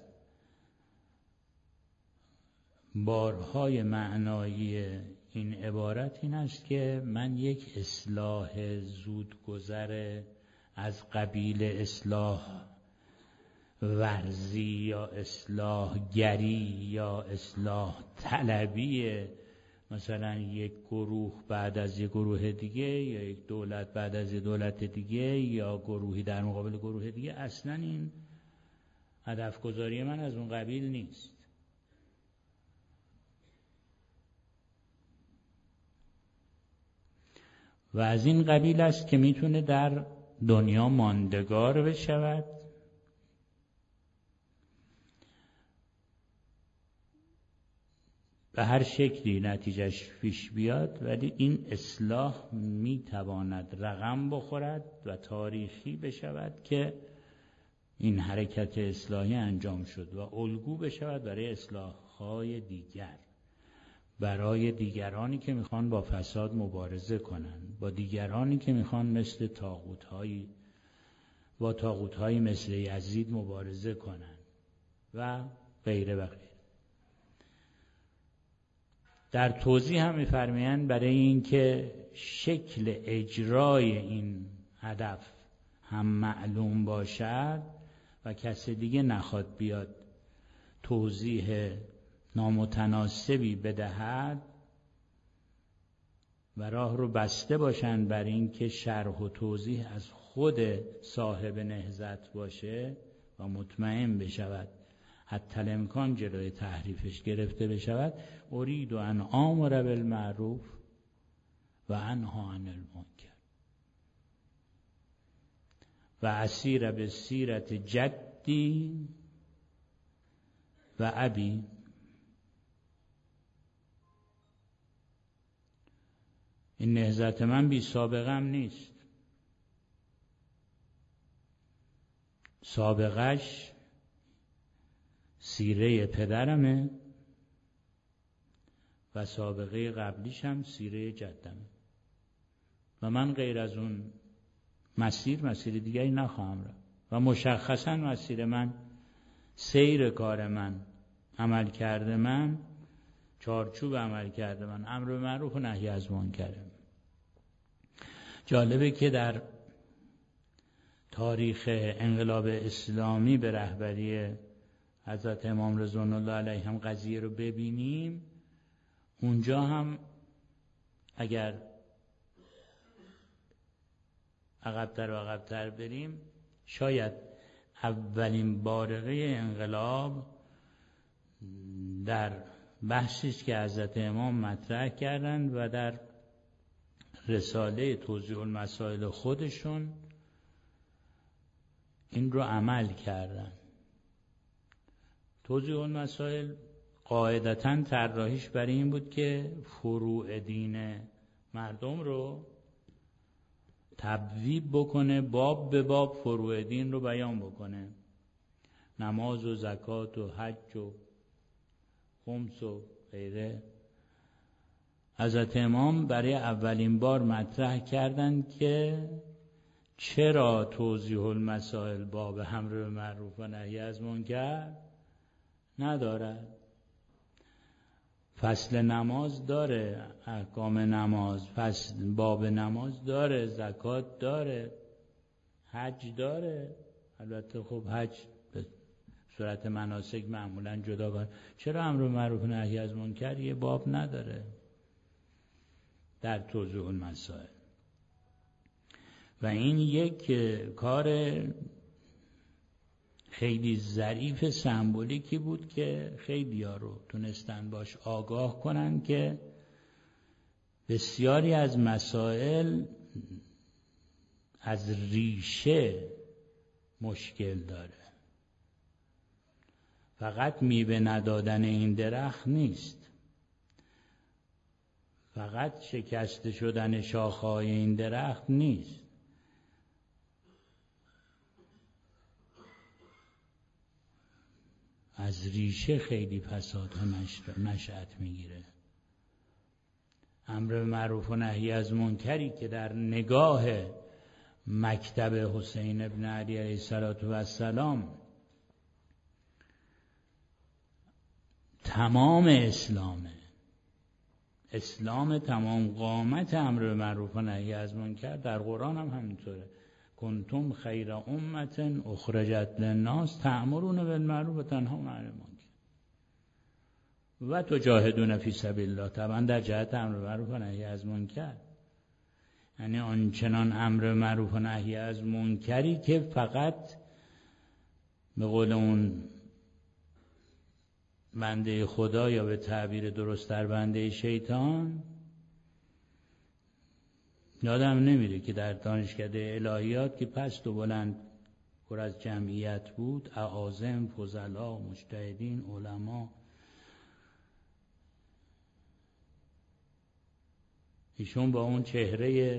B: بارهای معنایی این عبارت این است که من یک اصلاح زودگذر از قبیل اصلاح ورزی یا اصلاح گری یا اصلاح طلبی، مثلا یک گروه بعد از یک گروه دیگه یا یک دولت بعد از یک دولت دیگه یا گروهی در مقابل گروه دیگه، اصلا این هدف گذاری من از اون قبیل نیست. و از این قبیل است که میتونه در دنیا ماندگار بشود به هر شکلی نتیجهش پیش بیاد، ولی این اصلاح میتواند رقم بخورد و تاریخی بشود که این حرکت اصلاحی انجام شد و الگو بشود برای اصلاح‌های دیگر، برای دیگرانی که میخوان با فساد مبارزه کنن، با دیگرانی که میخوان مثل طاغوت‌های با طاغوت‌های مثل یزید مبارزه کنن و غیره و غیره. در توضیح هم می‌فرمایند برای اینکه شکل اجرای این هدف هم معلوم باشد و کسی دیگه نخواد بیاد توضیح نامتناسبی بدهد و راه رو بسته باشند بر این که شرح و توضیح از خود صاحب نهضت باشه و مطمئن بشود حتی الامکان جلوی تحریفش گرفته بشود. ارید ان آمر بالمعروف و انها عن المنکر و اسیر به سیرت جدی و ابی. این نهضت من بی سابقه هم نیست. سابقش سیره پدرمه و سابقه قبلیش هم سیره جدمه و من غیر از اون مسیر مسیر دیگری نخواهم رفت و مشخصا مسیر من، سیر کار من، عمل کرده من، چارچوب عمل کرده من امر به معروف و نهی از منکره. جالبه که در تاریخ انقلاب اسلامی به رهبری حضرت امام رضوان الله علیهم قضیه رو ببینیم. اونجا هم اگر عقب‌تر و عقب‌تر بریم، شاید اولین بارقه انقلاب در بحثی که حضرت امام مطرح کردند و در رساله توضیح المسائل خودشون این رو عمل کردن. توضیح المسائل قاعدتاً طراحیش برای این بود که فروع دین مردم رو تبویب بکنه، باب به باب فروع دین رو بیان بکنه، نماز و زکات و حج و خمس و غیره. حضرت امام برای اولین بار مطرح کردند که چرا توضیح المسائل باب امر به معروف و نهی از منکر ندارد. فصل نماز داره، احکام نماز، فصل باب نماز داره، زکات داره، حج داره. البته خب حج به صورت مناسک معمولا جداگانه. چرا امر به معروف و نهی از منکر یه باب نداره در توضیح المسائل؟ و این یک کار خیلی ظریف سمبولیکی بود که خیلی ها رو تونستن باش آگاه کنن که بسیاری از مسائل از ریشه مشکل داره. فقط میوه ندادن این درخت نیست، فقط شکست شدن شاخه‌های این درخت نیست، از ریشه خیلی فسادها نشأت میگیره. امر به معروف و نهی از منکری که در نگاه مکتب حسین ابن علی علیه السلام تمام اسلامه، اسلام تمام قامت امر به معروف و نهی از منکر، در قرآن هم همینطوره. کنتم خیر امت اخرجت للناس تأمرون بالمعروف و تنهون عن المنکر و تجاهدون فی سبیل الله. طبعا در جهت امر به معروف و نهی از منکر، یعنی آنچنان امر به معروف و نهی از منکری که فقط به قول اون بنده خدا یا به تعبیر درست در بنده شیطان، یادم نمیره که در دانشکده الهیات که پست و بلند پر از جمعیت بود، اعاظم، فضلا، مجتهدین، علما، ایشون با اون چهره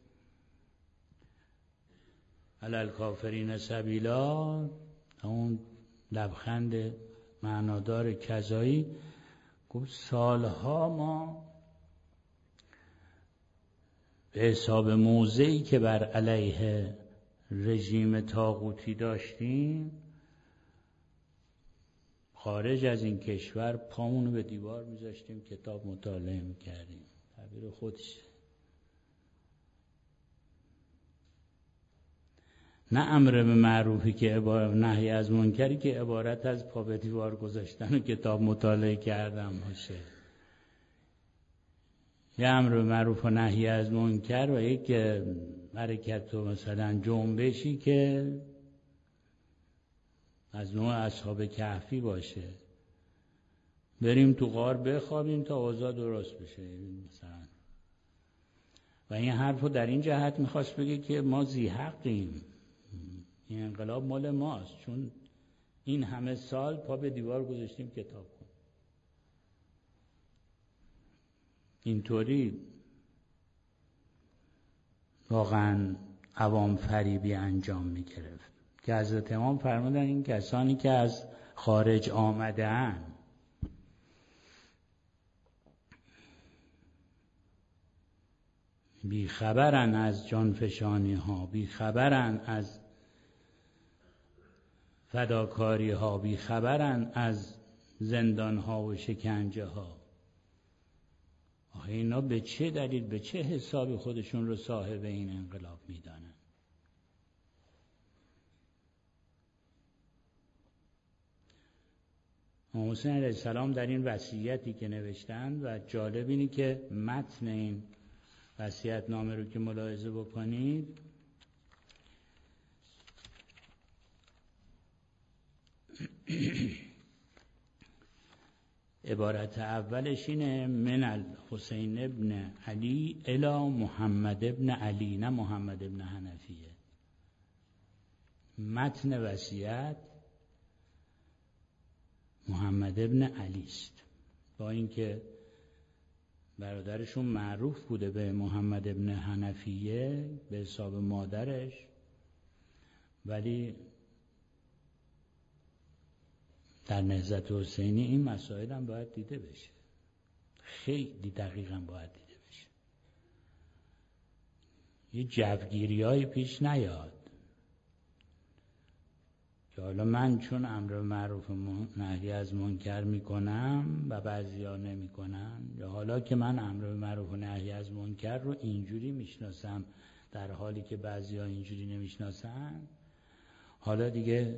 B: علی کافرین سبیلا، اون لبخند معنادار کذایی، گفت سالها ما به حساب موضعی که بر علیه رژیم طاغوتی داشتیم خارج از این کشور پامونو به دیوار میذاشتیم، کتاب مطالعه میکردیم. تعبیر خودش. نه امر به معروفی که عبارت نهی از منکری که عبارت از پا به دیوار گذاشتن و کتاب مطالعه کردن باشه. یه امر به معروف و نهی از منکر و یک حرکت و مثلا جنبشی که از نوع اصحاب کهفی باشه، بریم تو غار بخوابیم تا اوضاع درست بشه مثلا. و این حرفو در این جهت میخواست بگه که ما ذی حقیم، این انقلاب مال ماست، چون این همه سال پا به دیوار گذاشتیم کتاب کن. اینطوری واقعا عوام فریبی انجام میگرفت که حضرت امام فرمودن این کسانی که از خارج آمده اند بی خبرن از جانفشانی ها، بی خبرن از فداکاری ها، بی خبرن از زندان ها و شکنجه ها. آخه اینا به چه دلیل، به چه حسابی خودشون رو صاحب این انقلاب میدانن؟ امام حسین علیه السلام در این وصیتی که نوشتند و جالب اینه که متن این وصیت نامه رو که ملاحظه بکنید عبارت اولش اینه من الحسین ابن علی الی محمد ابن علی، نه محمد ابن حنفیه. متن وصیت محمد ابن علی است، با اینکه برادرشون معروف بوده به محمد ابن حنفیه به حساب مادرش، ولی در نهضت حسینی این مسائل هم باید دیده بشه، خیلی دقیقا باید دیده بشه، یه جوگیری های پیش نیاد که حالا من چون امر معروف نهی از منکر میکنم و بعضیا نمیکنن، یا حالا که من امر معروف نهی از منکر رو اینجوری میشناسم در حالی که بعضیا اینجوری نمیشناسن، حالا دیگه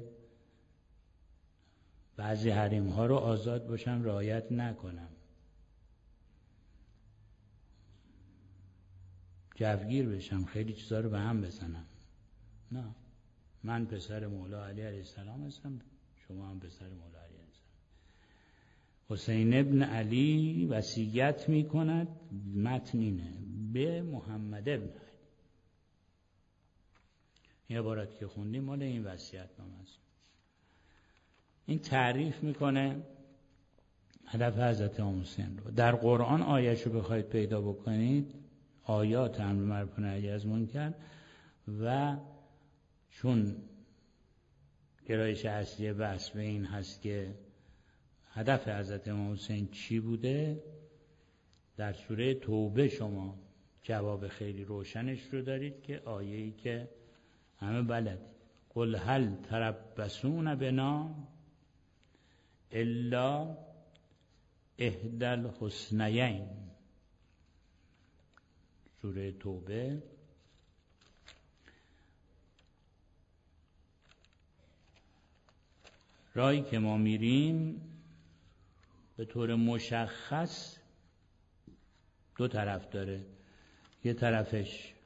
B: بعضی حریم ها رو آزاد باشم رعایت نکنم، جوگیر بشم، خیلی چیزا رو به هم بزنم. نه، من پسر مولا علی علیه السلام هستم، شما هم پسر مولا علی علیه السلام. حسین ابن علی وصیت میکند، متن اینه، به محمد ابن علی. این عبارت که خوندیم مال این وصیت نامه است. این تعریف میکنه هدف حضرت امام حسین رو. در قرآن آیه‌شو بخواید پیدا بکنید، آیات امر معروف و نهی از منکر، و چون گرایش اصلی بحث به این هست که هدف حضرت امام حسین چی بوده، در سوره توبه شما جواب خیلی روشنش رو دارید که آیه‌ای که همه بلد، قل هل تربصون بنا الا احدی الحسنیین، سوره توبه راهی که ما میریم به طور مشخص دو طرف داره، یه طرفش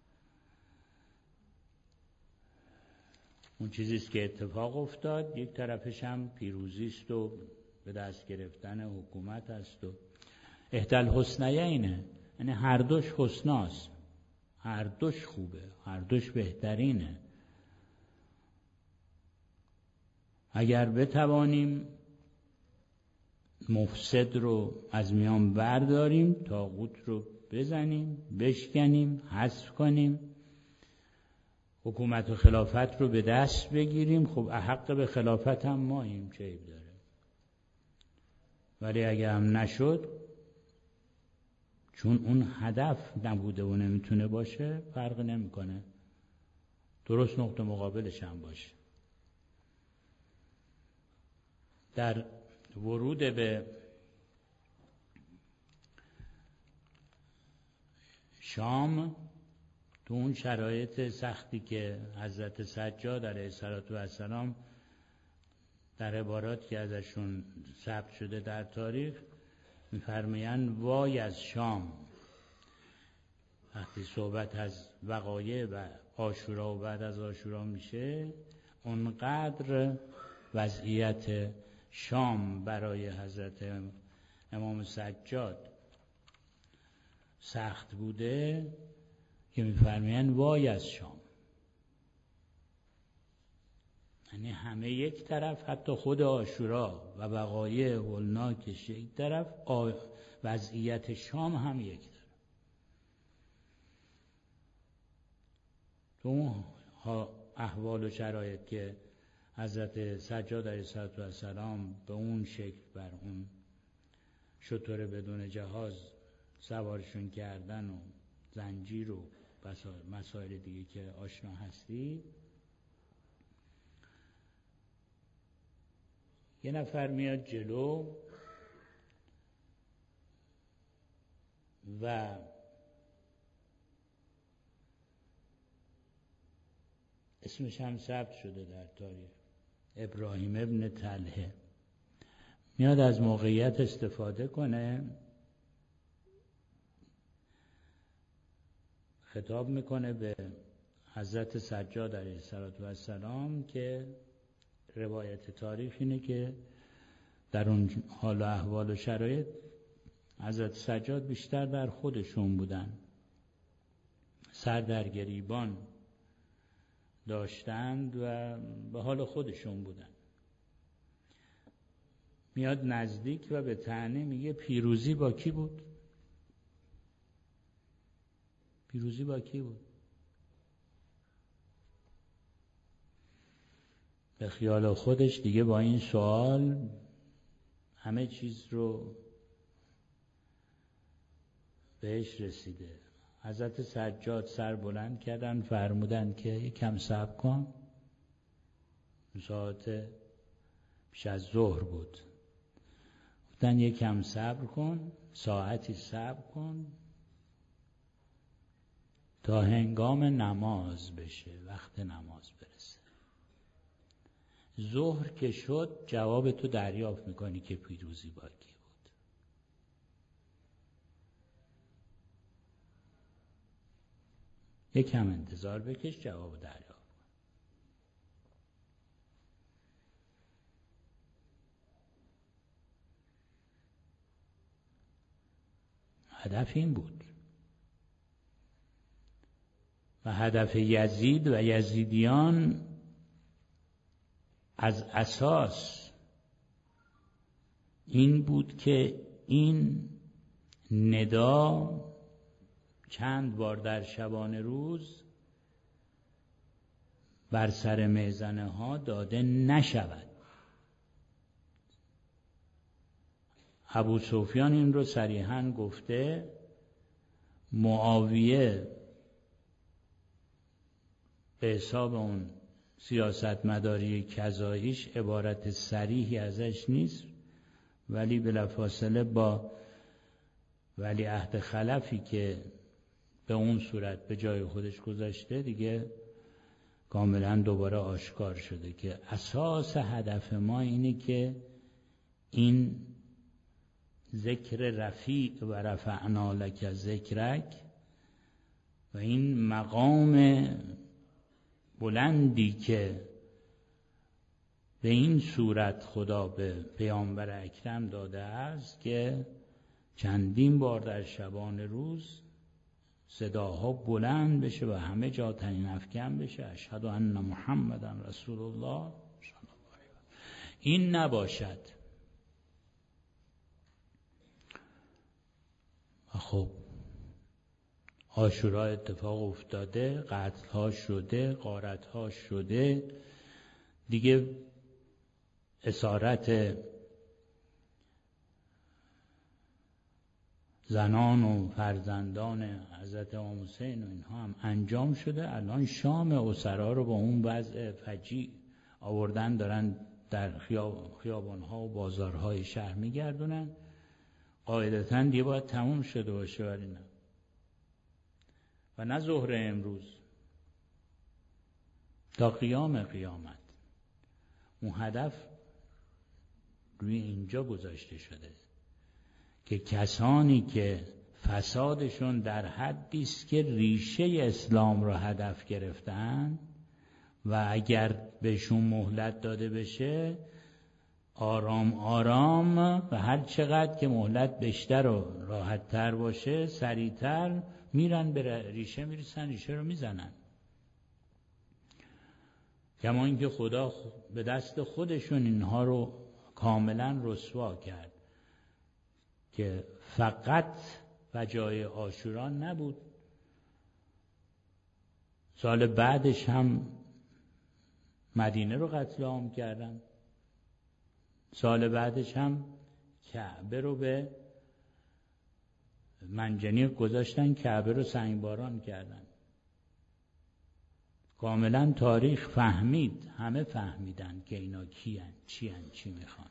B: اون چیزیست که اتفاق افتاد، یک طرفش هم پیروزیست و به دست گرفتن حکومت است و احدی الحسنیینه، یعنی هر دوش حسناست، هر دوش خوبه، هر دوش بهترینه. اگر بتوانیم مفسد رو از میان برداریم، طاغوت رو بزنیم، بشکنیم، حذف کنیم، حکومت و خلافت رو به دست بگیریم، خب احق به خلافت هم ماییم، چه عیب داره. ولی اگه هم نشد، چون اون هدف نبوده و نمیتونه باشه، فرق نمیکنه، درست نقطه مقابلش هم باشه. در ورود به شام تو اون شرایط سختی که حضرت سجاد علیه السلام در عبارات که ازشون ثبت شده در تاریخ می‌فرمایند وای از شام، وقتی صحبت از وقایع و عاشورا و بعد از عاشورا میشه، اونقدر وضعیت شام برای حضرت امام سجاد سخت بوده که می‌فرمایند وای از شام. یعنی همه یک طرف، حتی خود عاشورا و وقایع هولناکش یک طرف، وضعیت شام هم یک طرف. تو اون احوال و شرایط که حضرت سجاد علیه السلام به اون شکل بر اون شتر بدون جهاز سوارشون کردن و زنجیر و مسائل دیگه که آشنا هستی، یه نفر میاد جلو و اسمش هم ثبت شده در تاریخ، ابراهیم ابن طلحه، میاد از موقعیت استفاده کنه، خطاب میکنه به حضرت سجاد علیه السلام که روایت تاریخ اینه که در اون حال و احوال و شرایط حضرت سجاد بیشتر در خودشون بودن، سر در گریبان داشتند و به حال خودشون بودن. میاد نزدیک و به طعنه میگه پیروزی با کی بود؟ پیروزی با کی بود؟ به خیال خودش دیگه با این سوال همه چیز رو بهش رسیده. حضرت سجاد سر بلند کردن، فرمودن که یکم صبر کن. ساعت پیش از ظهر بود، گفتن یکم صبر کن، ساعتی صبر کن تا هنگام نماز بشه، وقت نماز برسه. ظهر که شد جواب تو دریافت میکنی که پیروزی با کی بود. یکم انتظار بکش، جواب دریافت کن. هدف این بود و هدف یزید و یزیدیان از اساس این بود که این ندا چند بار در شبانه روز بر سر میزنه ها داده نشود. ابو سفیان این رو صریحاً گفته. معاویه به حساب اون سیاست مداری کذاییش عبارت صریحی ازش نیست، ولی بلافاصله با ولی عهد خلفی که به اون صورت به جای خودش گذاشته دیگه کاملا دوباره آشکار شده که اساس هدف ما اینه که این ذکر رفیع و رفعنا لک ذکرک و این مقام بلندی که به این صورت خدا به پیامبر اکرم داده است که چندین بار در شبانه روز صداها بلند بشه و همه جا طنین افکن بشه اشهد ان محمدن رسول الله. این نباشد. خب عاشورا اتفاق افتاده، قتل ها شده، غارت ها شده، دیگه اسارت زنان و فرزندان حضرت امام حسین و اینها هم انجام شده. الان شام اسرا رو با اون وضع فجیع آوردن دارن در خیابان‌ها و بازارهای شهر میگردونن. قاعدتاً دیگه باید تموم شده باشه، ولی نه. و نه ظهر امروز، تا قیام قیامت اون هدف روی اینجا گذاشته شده که کسانی که فسادشون در حدی است که ریشه اسلام را هدف گرفتن و اگر بهشون مهلت داده بشه آرام آرام و هر چقدر که مهلت بیشتر و راحت تر باشه سریعتر میرن به ریشه میرسن، ریشه رو میزنن. کما اینکه خدا به دست خودشون اینها رو کاملا رسوا کرد که فقط فجایع عاشورا نبود، سال بعدش هم مدینه رو قتل عام کردن، سال بعدش هم کعبه رو به منجنیق گذاشتن، کعبه رو سنگباران کردن. کاملا تاریخ فهمید، همه فهمیدن که اینا کیان، چیان، چی میخوان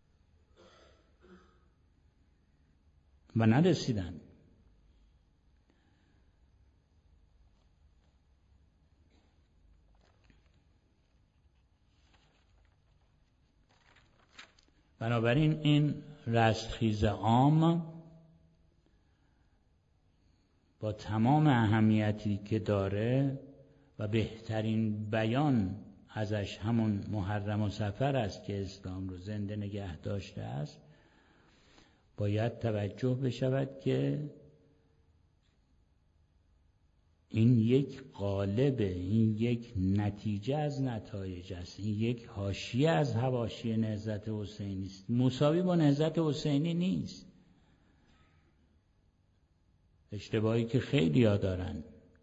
B: و نرسیدن. بنابراین این رستخیز عام با تمام اهمیتی که داره و بهترین بیان ازش همون محرم و صفر است که اسلام رو زنده نگه داشته است، باید توجه بشود که این یک قالبه، این یک نتیجه از نتایج است، این یک حاشیه از حواشی نهضت حسینی است، مساوی با نهضت حسینی نیست. اشتباهی که خیلی ها دارن،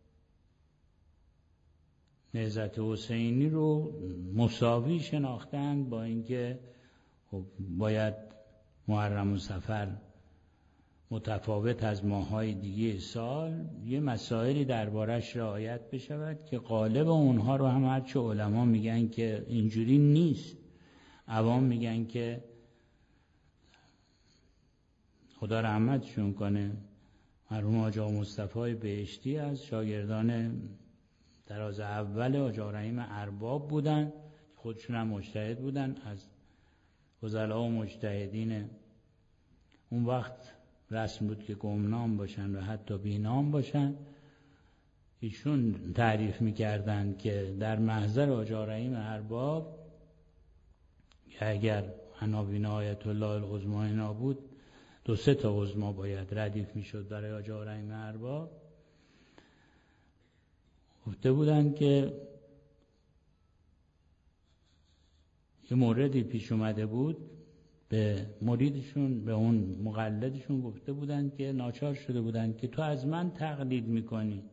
B: نهضت حسینی رو مساوی شناختن با اینکه باید محرم و صفر متفاوت از ماهای دیگه سال یه مسائلی دربارش رعایت بشود که غالب اونها رو هم هرچه علما میگن که اینجوری نیست، عوام میگن که خدا رحمتشون کنه، مرحوم حاجی مصطفی بهشتی از شاگردان دراز اول حاجی رحیم ارباب بودن، خودشون هم مجتهد بودن، از فضلا و مجتهدین اون وقت رسم بود که گمنام باشن و حتی بینام باشن. ایشون تعریف میکردن که در محضر حاجی رحیم ارباب که اگر عناوین آیت الله العظمی اینا بود دو سه تا عظما باید ردیف میشد برای حاجی رحیم ارباب، گفته بودن که یه موردی پیش اومده بود، به مریدشون، به اون مقلدشون گفته بودن که ناچار شده بودن که تو از من تقلید میکنی،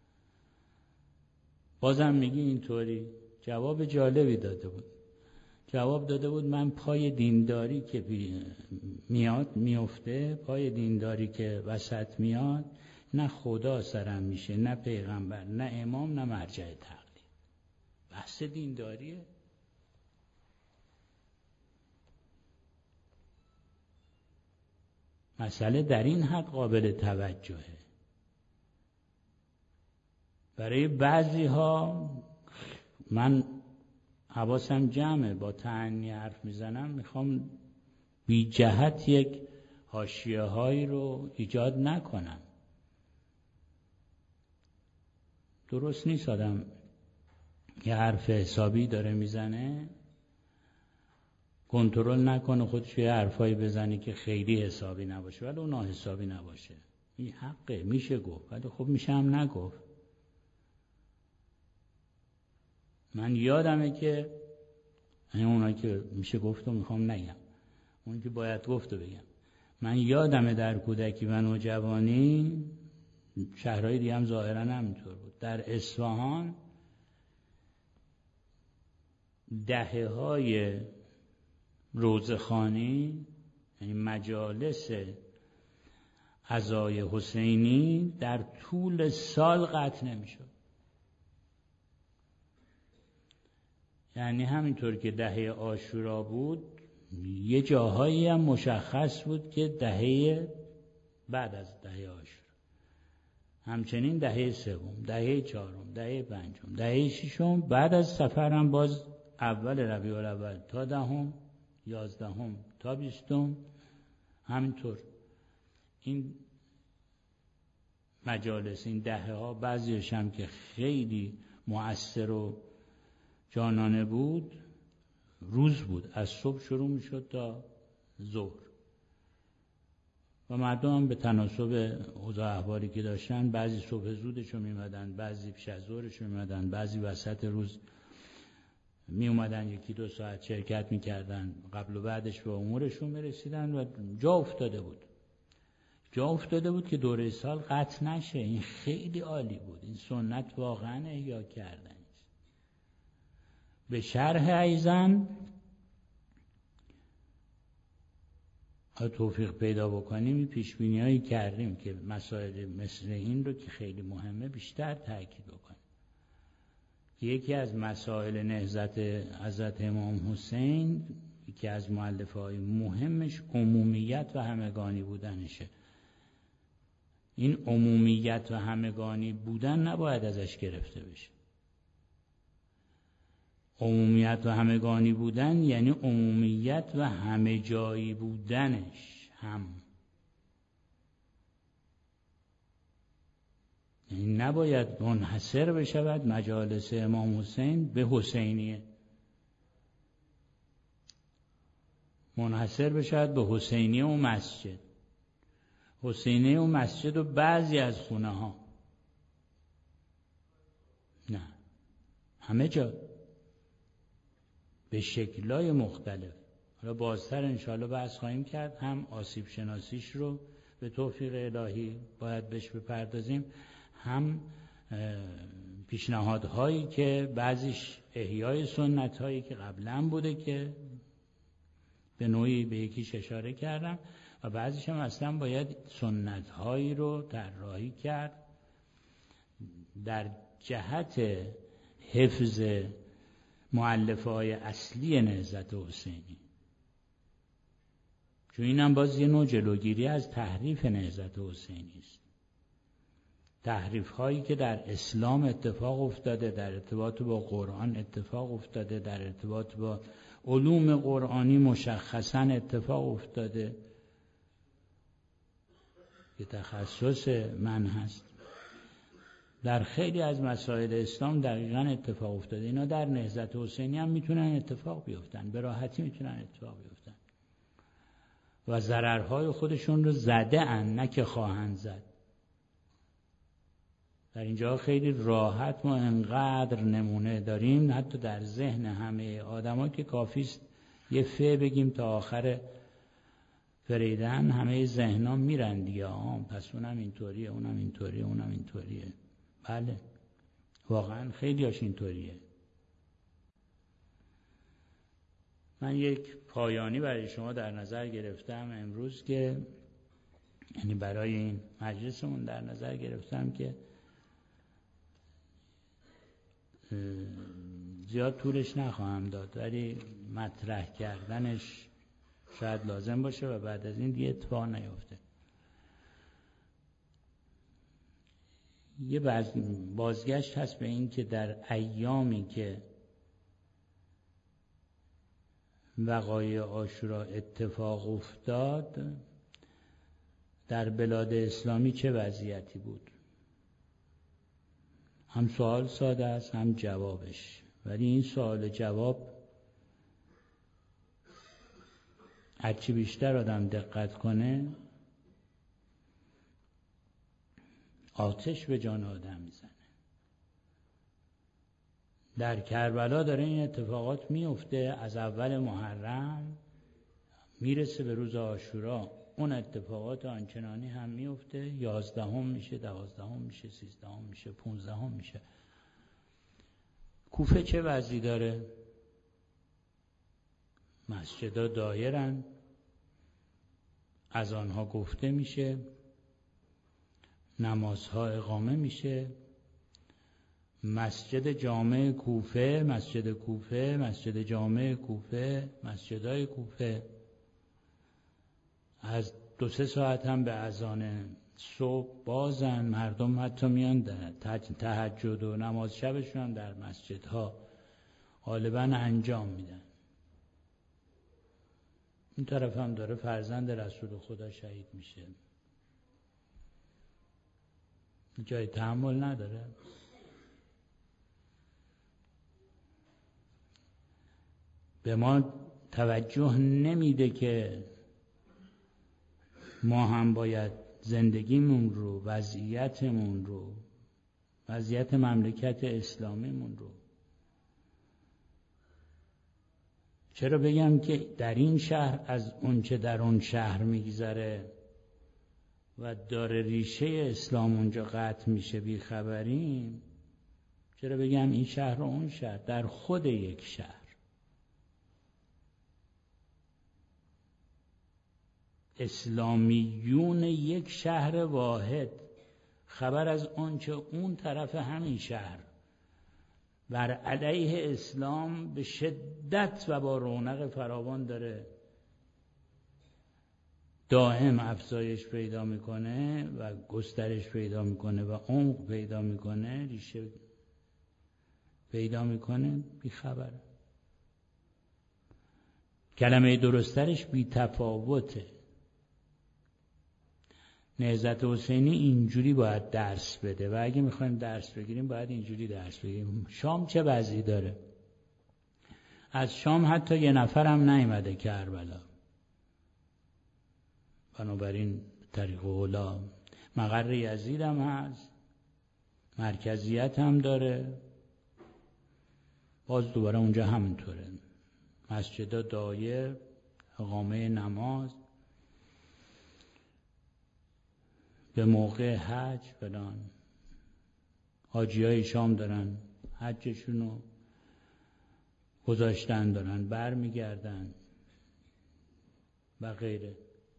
B: بازم میگی اینطوری. جواب جالبی داده بود، جواب داده بود من پای دینداری که میاد میفته، پای دینداری که وسط میاد، نه خدا سرم میشه، نه پیغمبر، نه امام، نه مرجع تقلید. بحث دینداریه. مسئله در این حد قابل توجهه. برای بعضی ها من حواسم جمعه، با تأنی حرف میزنم، میخوام بی جهت یک حاشیه هایی رو ایجاد نکنم. درست نیست آدم که حرف حسابی داره میزنه کنترل نکنه خودش یه حرفایی بزنه که خیلی حسابی نباشه، ولی اون ناحسابی نباشه. این حقه، میشه گفت، ولی خب میشه هم نگفت. من یادمه که اونایی که میشه گفت و میخوام نگم، اون که باید گفت و بگم. من یادمه در کودکی و نوجوانی، شهرهای دیگه هم ظاهرا همینطور بود، در اصفهان دهه های روزخوانی، یعنی مجالس عزای حسینی، در طول سال قطع نمیشد. یعنی همینطور که دهه عاشورا بود، یه جاهایی هم مشخص بود که دهه بعد از دهه عاشورا، همچنین دهه سوم، دهه چهارم، دهه پنجم، دهه ششم، بعد از سفر هم باز اول ربیع الاول تا دهم، یازدهم تا بیستم، همینطور این مجالس، این دهه ها بعضیش هم که خیلی مؤثر و جانانه بود، روز بود، از صبح شروع می شد تا ظهر و مردم هم به تناسب اوضاع احوالی که داشتن بعضی صبح زودشو می اومدن، بعضی پیش از ظهرشو می اومدن، بعضی وسط روز می اومدن یکی دو ساعت شرکت می کردن، قبل و بعدش به امورشون می رسیدن و جا افتاده بود جا افتاده بود که دوره سال قطع نشه. این خیلی عالی بود، این سنت واقعا احیا کردن. به شرح ایزن توفیق پیدا بکنیم، پیشبینی هایی کردیم که مسائل مثل این رو که خیلی مهمه بیشتر تاکید بکنیم. یکی از مسائل نهضت حضرت امام حسین، یکی از مؤلفه های مهمش عمومیت و همگانی بودنشه. این عمومیت و همگانی بودن نباید ازش گرفته بشه. عمومیت و همگانی بودن یعنی عمومیت و همه جایی بودنش هم، یعنی نباید منحصر بشود مجالس امام حسین به حسینیه، منحصر بشود به حسینیه و مسجد، حسینیه و مسجد و بعضی از خونه ها، نه، همه جا به شکل‌های مختلف. حالا بازتر انشاءالله بحث خواهیم کرد، هم آسیب شناسیش رو به توفیق الهی باید بهش بپردازیم، هم پیشنهادهایی که بعضیش احیای سنت‌هایی که قبلا بوده که به نوعی به یکیش اشاره کردم و بعضیش هم اصلا باید سنت‌هایی رو طراحی کرد در جهت حفظ مؤلفه های اصلی نهضت حسینی، چون این هم باز یه نوع جلوگیری از تحریف نهضت حسینی است. تحریف هایی که در اسلام اتفاق افتاده، در ارتباط با قرآن اتفاق افتاده، در ارتباط با علوم قرآنی مشخصا اتفاق افتاده که تخصص من هست، در خیلی از مسائل اسلام دقیقاً اتفاق افتاده. اینا در نهضت حسینی هم میتونن اتفاق بیفتن، به راحتی میتونن اتفاق بیفتن و ضررهای خودشون رو زده ان، نه که خواهند زد. در اینجا خیلی راحت ما انقدر نمونه داریم حتی در ذهن همه آدما که کافیست یه ف بگیم تا آخر فریدن همه ذهنا میرن دیگه. آه پس اونم اینطوریه، اونم اینطوریه، اونم اینطوریه. بله واقعا خیلی هاش اینطوریه. من یک پایانی برای شما در نظر گرفتم امروز که یعنی برای این مجلسمون در نظر گرفتم که زیاد طولش نخواهم داد، ولی مطرح کردنش شاید لازم باشه و بعد از این دیگه اتفاق نیفته. یه بازگشت هست به این که در ایامی که وقایع عاشورا اتفاق افتاد در بلاد اسلامی چه وضعیتی بود. هم سوال ساده است هم جوابش، ولی این سوال جواب هرچی بیشتر آدم دقت کنه آتش به جان آدم میزنه. در کربلا داره این اتفاقات میفته، از اول محرم میرسه به روز عاشورا اون اتفاقات آنچنانی هم میفته، یازدهم میشه، دوازدهم میشه، سیزدهم میشه، پونزدهم میشه. کوفه چه وضعی داره؟ مسجدها دایرن، از آنها گفته میشه، نمازها اقامه میشه. مسجد جامع کوفه، مسجد کوفه، مسجد جامع کوفه، مسجدهای کوفه از دو سه ساعت هم به اذان صبح بازن، مردم حتی میان تهجد و نماز شبشون هم در مسجدها غالبا انجام میدن. این طرف هم داره فرزند رسول خدا شهید میشه، جای تحمل نداره. به ما توجه نمیده که ما هم باید زندگیمون رو، وضعیتمون رو، وضعیت مملکت اسلامیمون رو، چرا بگم که در این شهر از اون چه در اون شهر میگذره و داره ریشه اسلام اونجا قطع میشه بیخبریم، چرا بگم این شهر و اون شهر، در خود یک شهر اسلامیون یک شهر واحد خبر از آنچه اون طرف همین شهر بر علیه اسلام به شدت و با رونق فراوان داره دائم افزایش پیدا میکنه و گسترش پیدا میکنه و عمق پیدا میکنه، ریشه پیدا میکنه، بیخبر. کلمه درسترش بی تفاوته. نهضت حسینی اینجوری باید درس بده و اگه میخوایم درس بگیریم باید اینجوری درس بگیریم. شام چه وضعی داره؟ از شام حتی یه نفرم نیامده کربلا. بنابراین طریق اولا مقر یزید هم هست، مرکزیت هم داره، باز دوباره اونجا همینطوره، مسجدها دایر، اقامه نماز به موقع حج فلان، حاجی های شام دارن حجشونو گذاشتن دارن بر میگردن و غیره.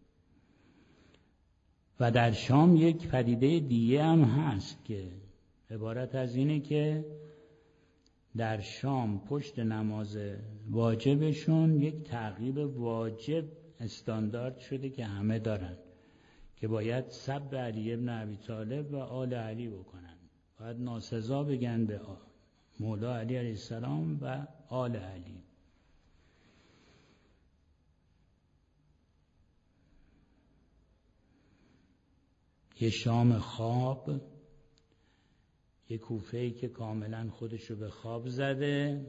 B: و در شام یک پدیده دیگه هم هست که عبارت از اینه که در شام پشت نماز واجبشون یک تعقیب واجب استاندارد شده که همه دارن که باید سب علی ابن ابی طالب و آل علی بکنن، باید ناسزا بگن به مولا علی علیه السلام و آل علی. یه شام خواب، یه کوفه‌ای که کاملا خودشو به خواب زده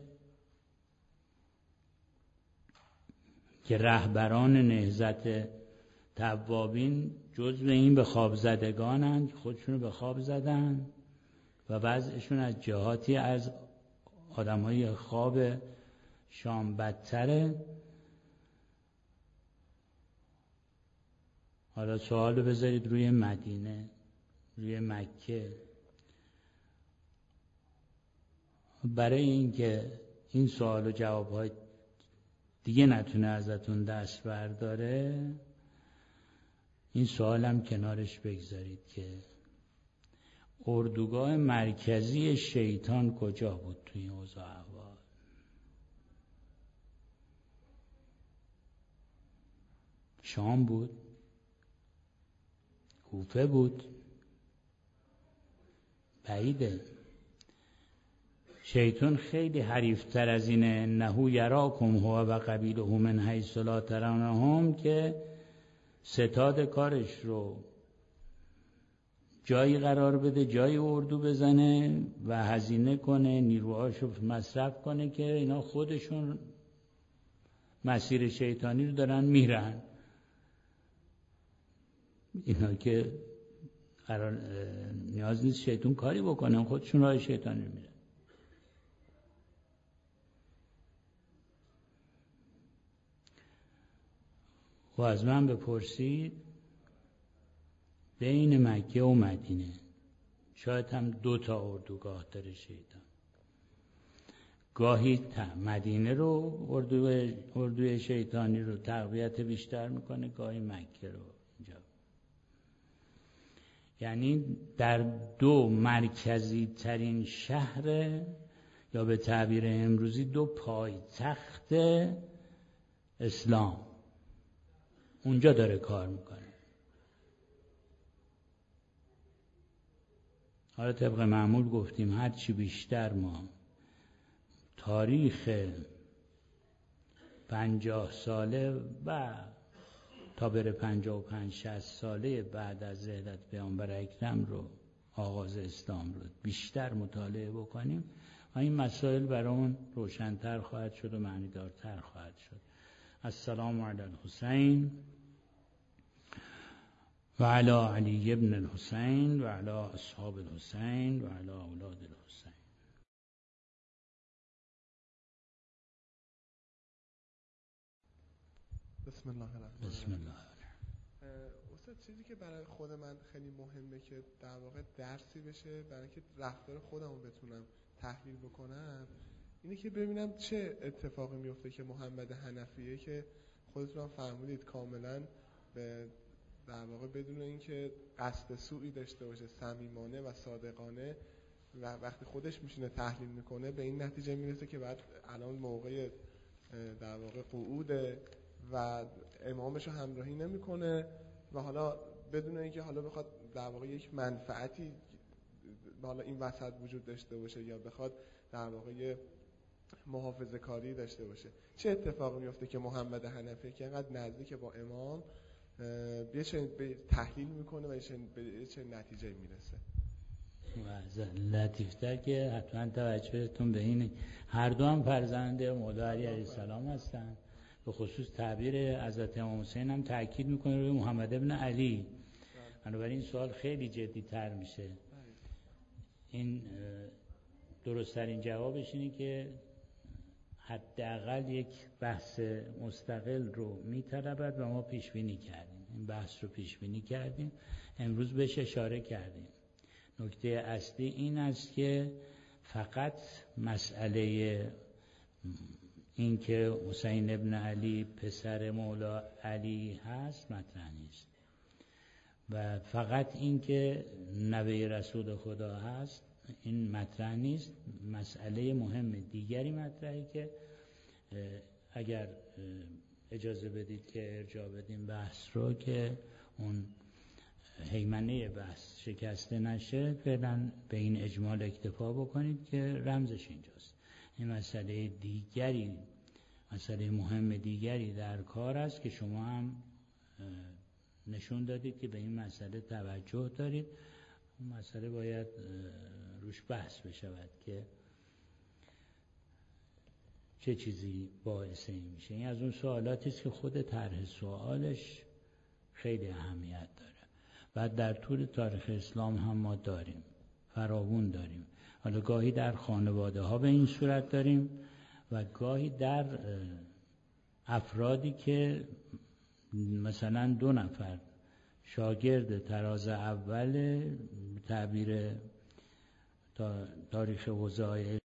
B: که رهبران نهضت توابین جزو این به خواب زدگانن که خودشونو به خواب زدن و وضعشون از جهاتی از آدمای خواب شام بدتره. حالا سوالو بذارید روی مدینه، روی مکه. برای اینکه این سوال و جوابهای دیگه نتونه ازتون دست برداره، این سوالم کنارش بگذارید که اردوگاه مرکزی شیطان کجا بود توی این اوضاع احوال؟ شام بود؟ کوفه بود؟ بعیده. شیطان خیلی حریفتر از اینه. نهو یراکم هو و قبیله من حیث لا ترونهم، که ستاد کارش رو جایی قرار بده، جایی اردو بزنه و هزینه کنه، نیروهاشو مصرف کنه که اینا خودشون مسیر شیطانی رو دارن میرن. اینا که قرار نیاز نیست شیطان کاری بکنه، خودشون راه شیطانی رو میرن. و از من بپرسید بین مکه و مدینه شاید هم دو تا اردوگاه داره شیطان. گاهی مدینه رو اردوی اردوی شیطانی رو تقویت بیشتر میکنه، گاهی مکه رو. اینجا یعنی در دو مرکزی ترین شهر، یا به تعبیر امروزی دو پایتخت اسلام، اونجا داره کار میکنه. حالا طبق معمول گفتیم هر چی بیشتر ما تاریخ پنجاه ساله و تا بره پنجاه و پنج شصت ساله بعد از رحلت پیامبر اکرم رو، آغاز اسلام رو بیشتر مطالعه بکنیم و این مسائل برامون روشن‌تر خواهد شد و معنیدارتر خواهد شد. السلام علی الحسین و علی علی ابن الحسین و علی اصحاب الحسین و علی اولاد الحسین.
C: بسم الله الرحمن
B: بسم الله.
C: استاد چیزی که برای خود من خیلی مهمه که در واقع درسی بشه برای اینکه رفتار خودم رو بتونم تحلیل بکنم، اینه که ببینم چه اتفاقی میفته که محمد حنفیه که خودتون هم فرمودید کاملا به در واقع بدون اینکه قصد سوئی داشته باشه، صمیمانه و صادقانه و وقتی خودش میشینه تحلیل میکنه به این نتیجه میرسه که بعد الان موقع در واقع قعوده و امامش رو همراهی نمیکنه و حالا بدون اینکه حالا بخواد در واقع یک منفعتی حالا این وسط وجود داشته باشه یا بخواد در واقع محافظه کاری داشته باشه، چه اتفاقی میفته که محمد حنفی که اینقدر نزدیک با امام یه چه تحلیل میکنه و به چه نتیجه میرسه؟
B: و لطیفتر که حتما توجهتون به این هر دو هم فرزند مولا علی علیه السلام هستن، به خصوص تعبیر حضرت امام حسین هم تأکید میکنه روی محمد ابن علی. بنابراین این سوال خیلی جدی تر میشه. این درست‌ترین جوابش اینه که حداقل یک بحث مستقل رو میطلبد و ما پیش بینی کردیم، این بحث رو پیش بینی کردیم، امروز بهش اشاره کردیم. نکته اصلی این است که فقط مسئله این که حسین ابن علی پسر مولا علی هست مطرح نیست و فقط این که نوه رسول خدا هست این مطرح نیست. مسئله مهم دیگری مطرحی که اگر اجازه بدید که ارجاع بدیم بحث رو که اون هیمنه بحث شکسته نشه، فعلا به این اجمال اکتفا بکنید که رمزش اینجاست. این مسئله دیگری، مسئله مهم دیگری در کار است که شما هم نشون دادید که به این مسئله توجه دارید. اون مسئله باید روش بحث بشود که چه چیزی باعث این میشه. این از اون سوالاتی است که خود طرح سوالش خیلی اهمیت داره و در طول تاریخ اسلام هم ما داریم، فراوون داریم. حالا گاهی در خانواده ها به این صورت داریم و گاهی در افرادی که مثلا دو نفر شاگرد طراز اول تعبیر تاریخ حوزه‌های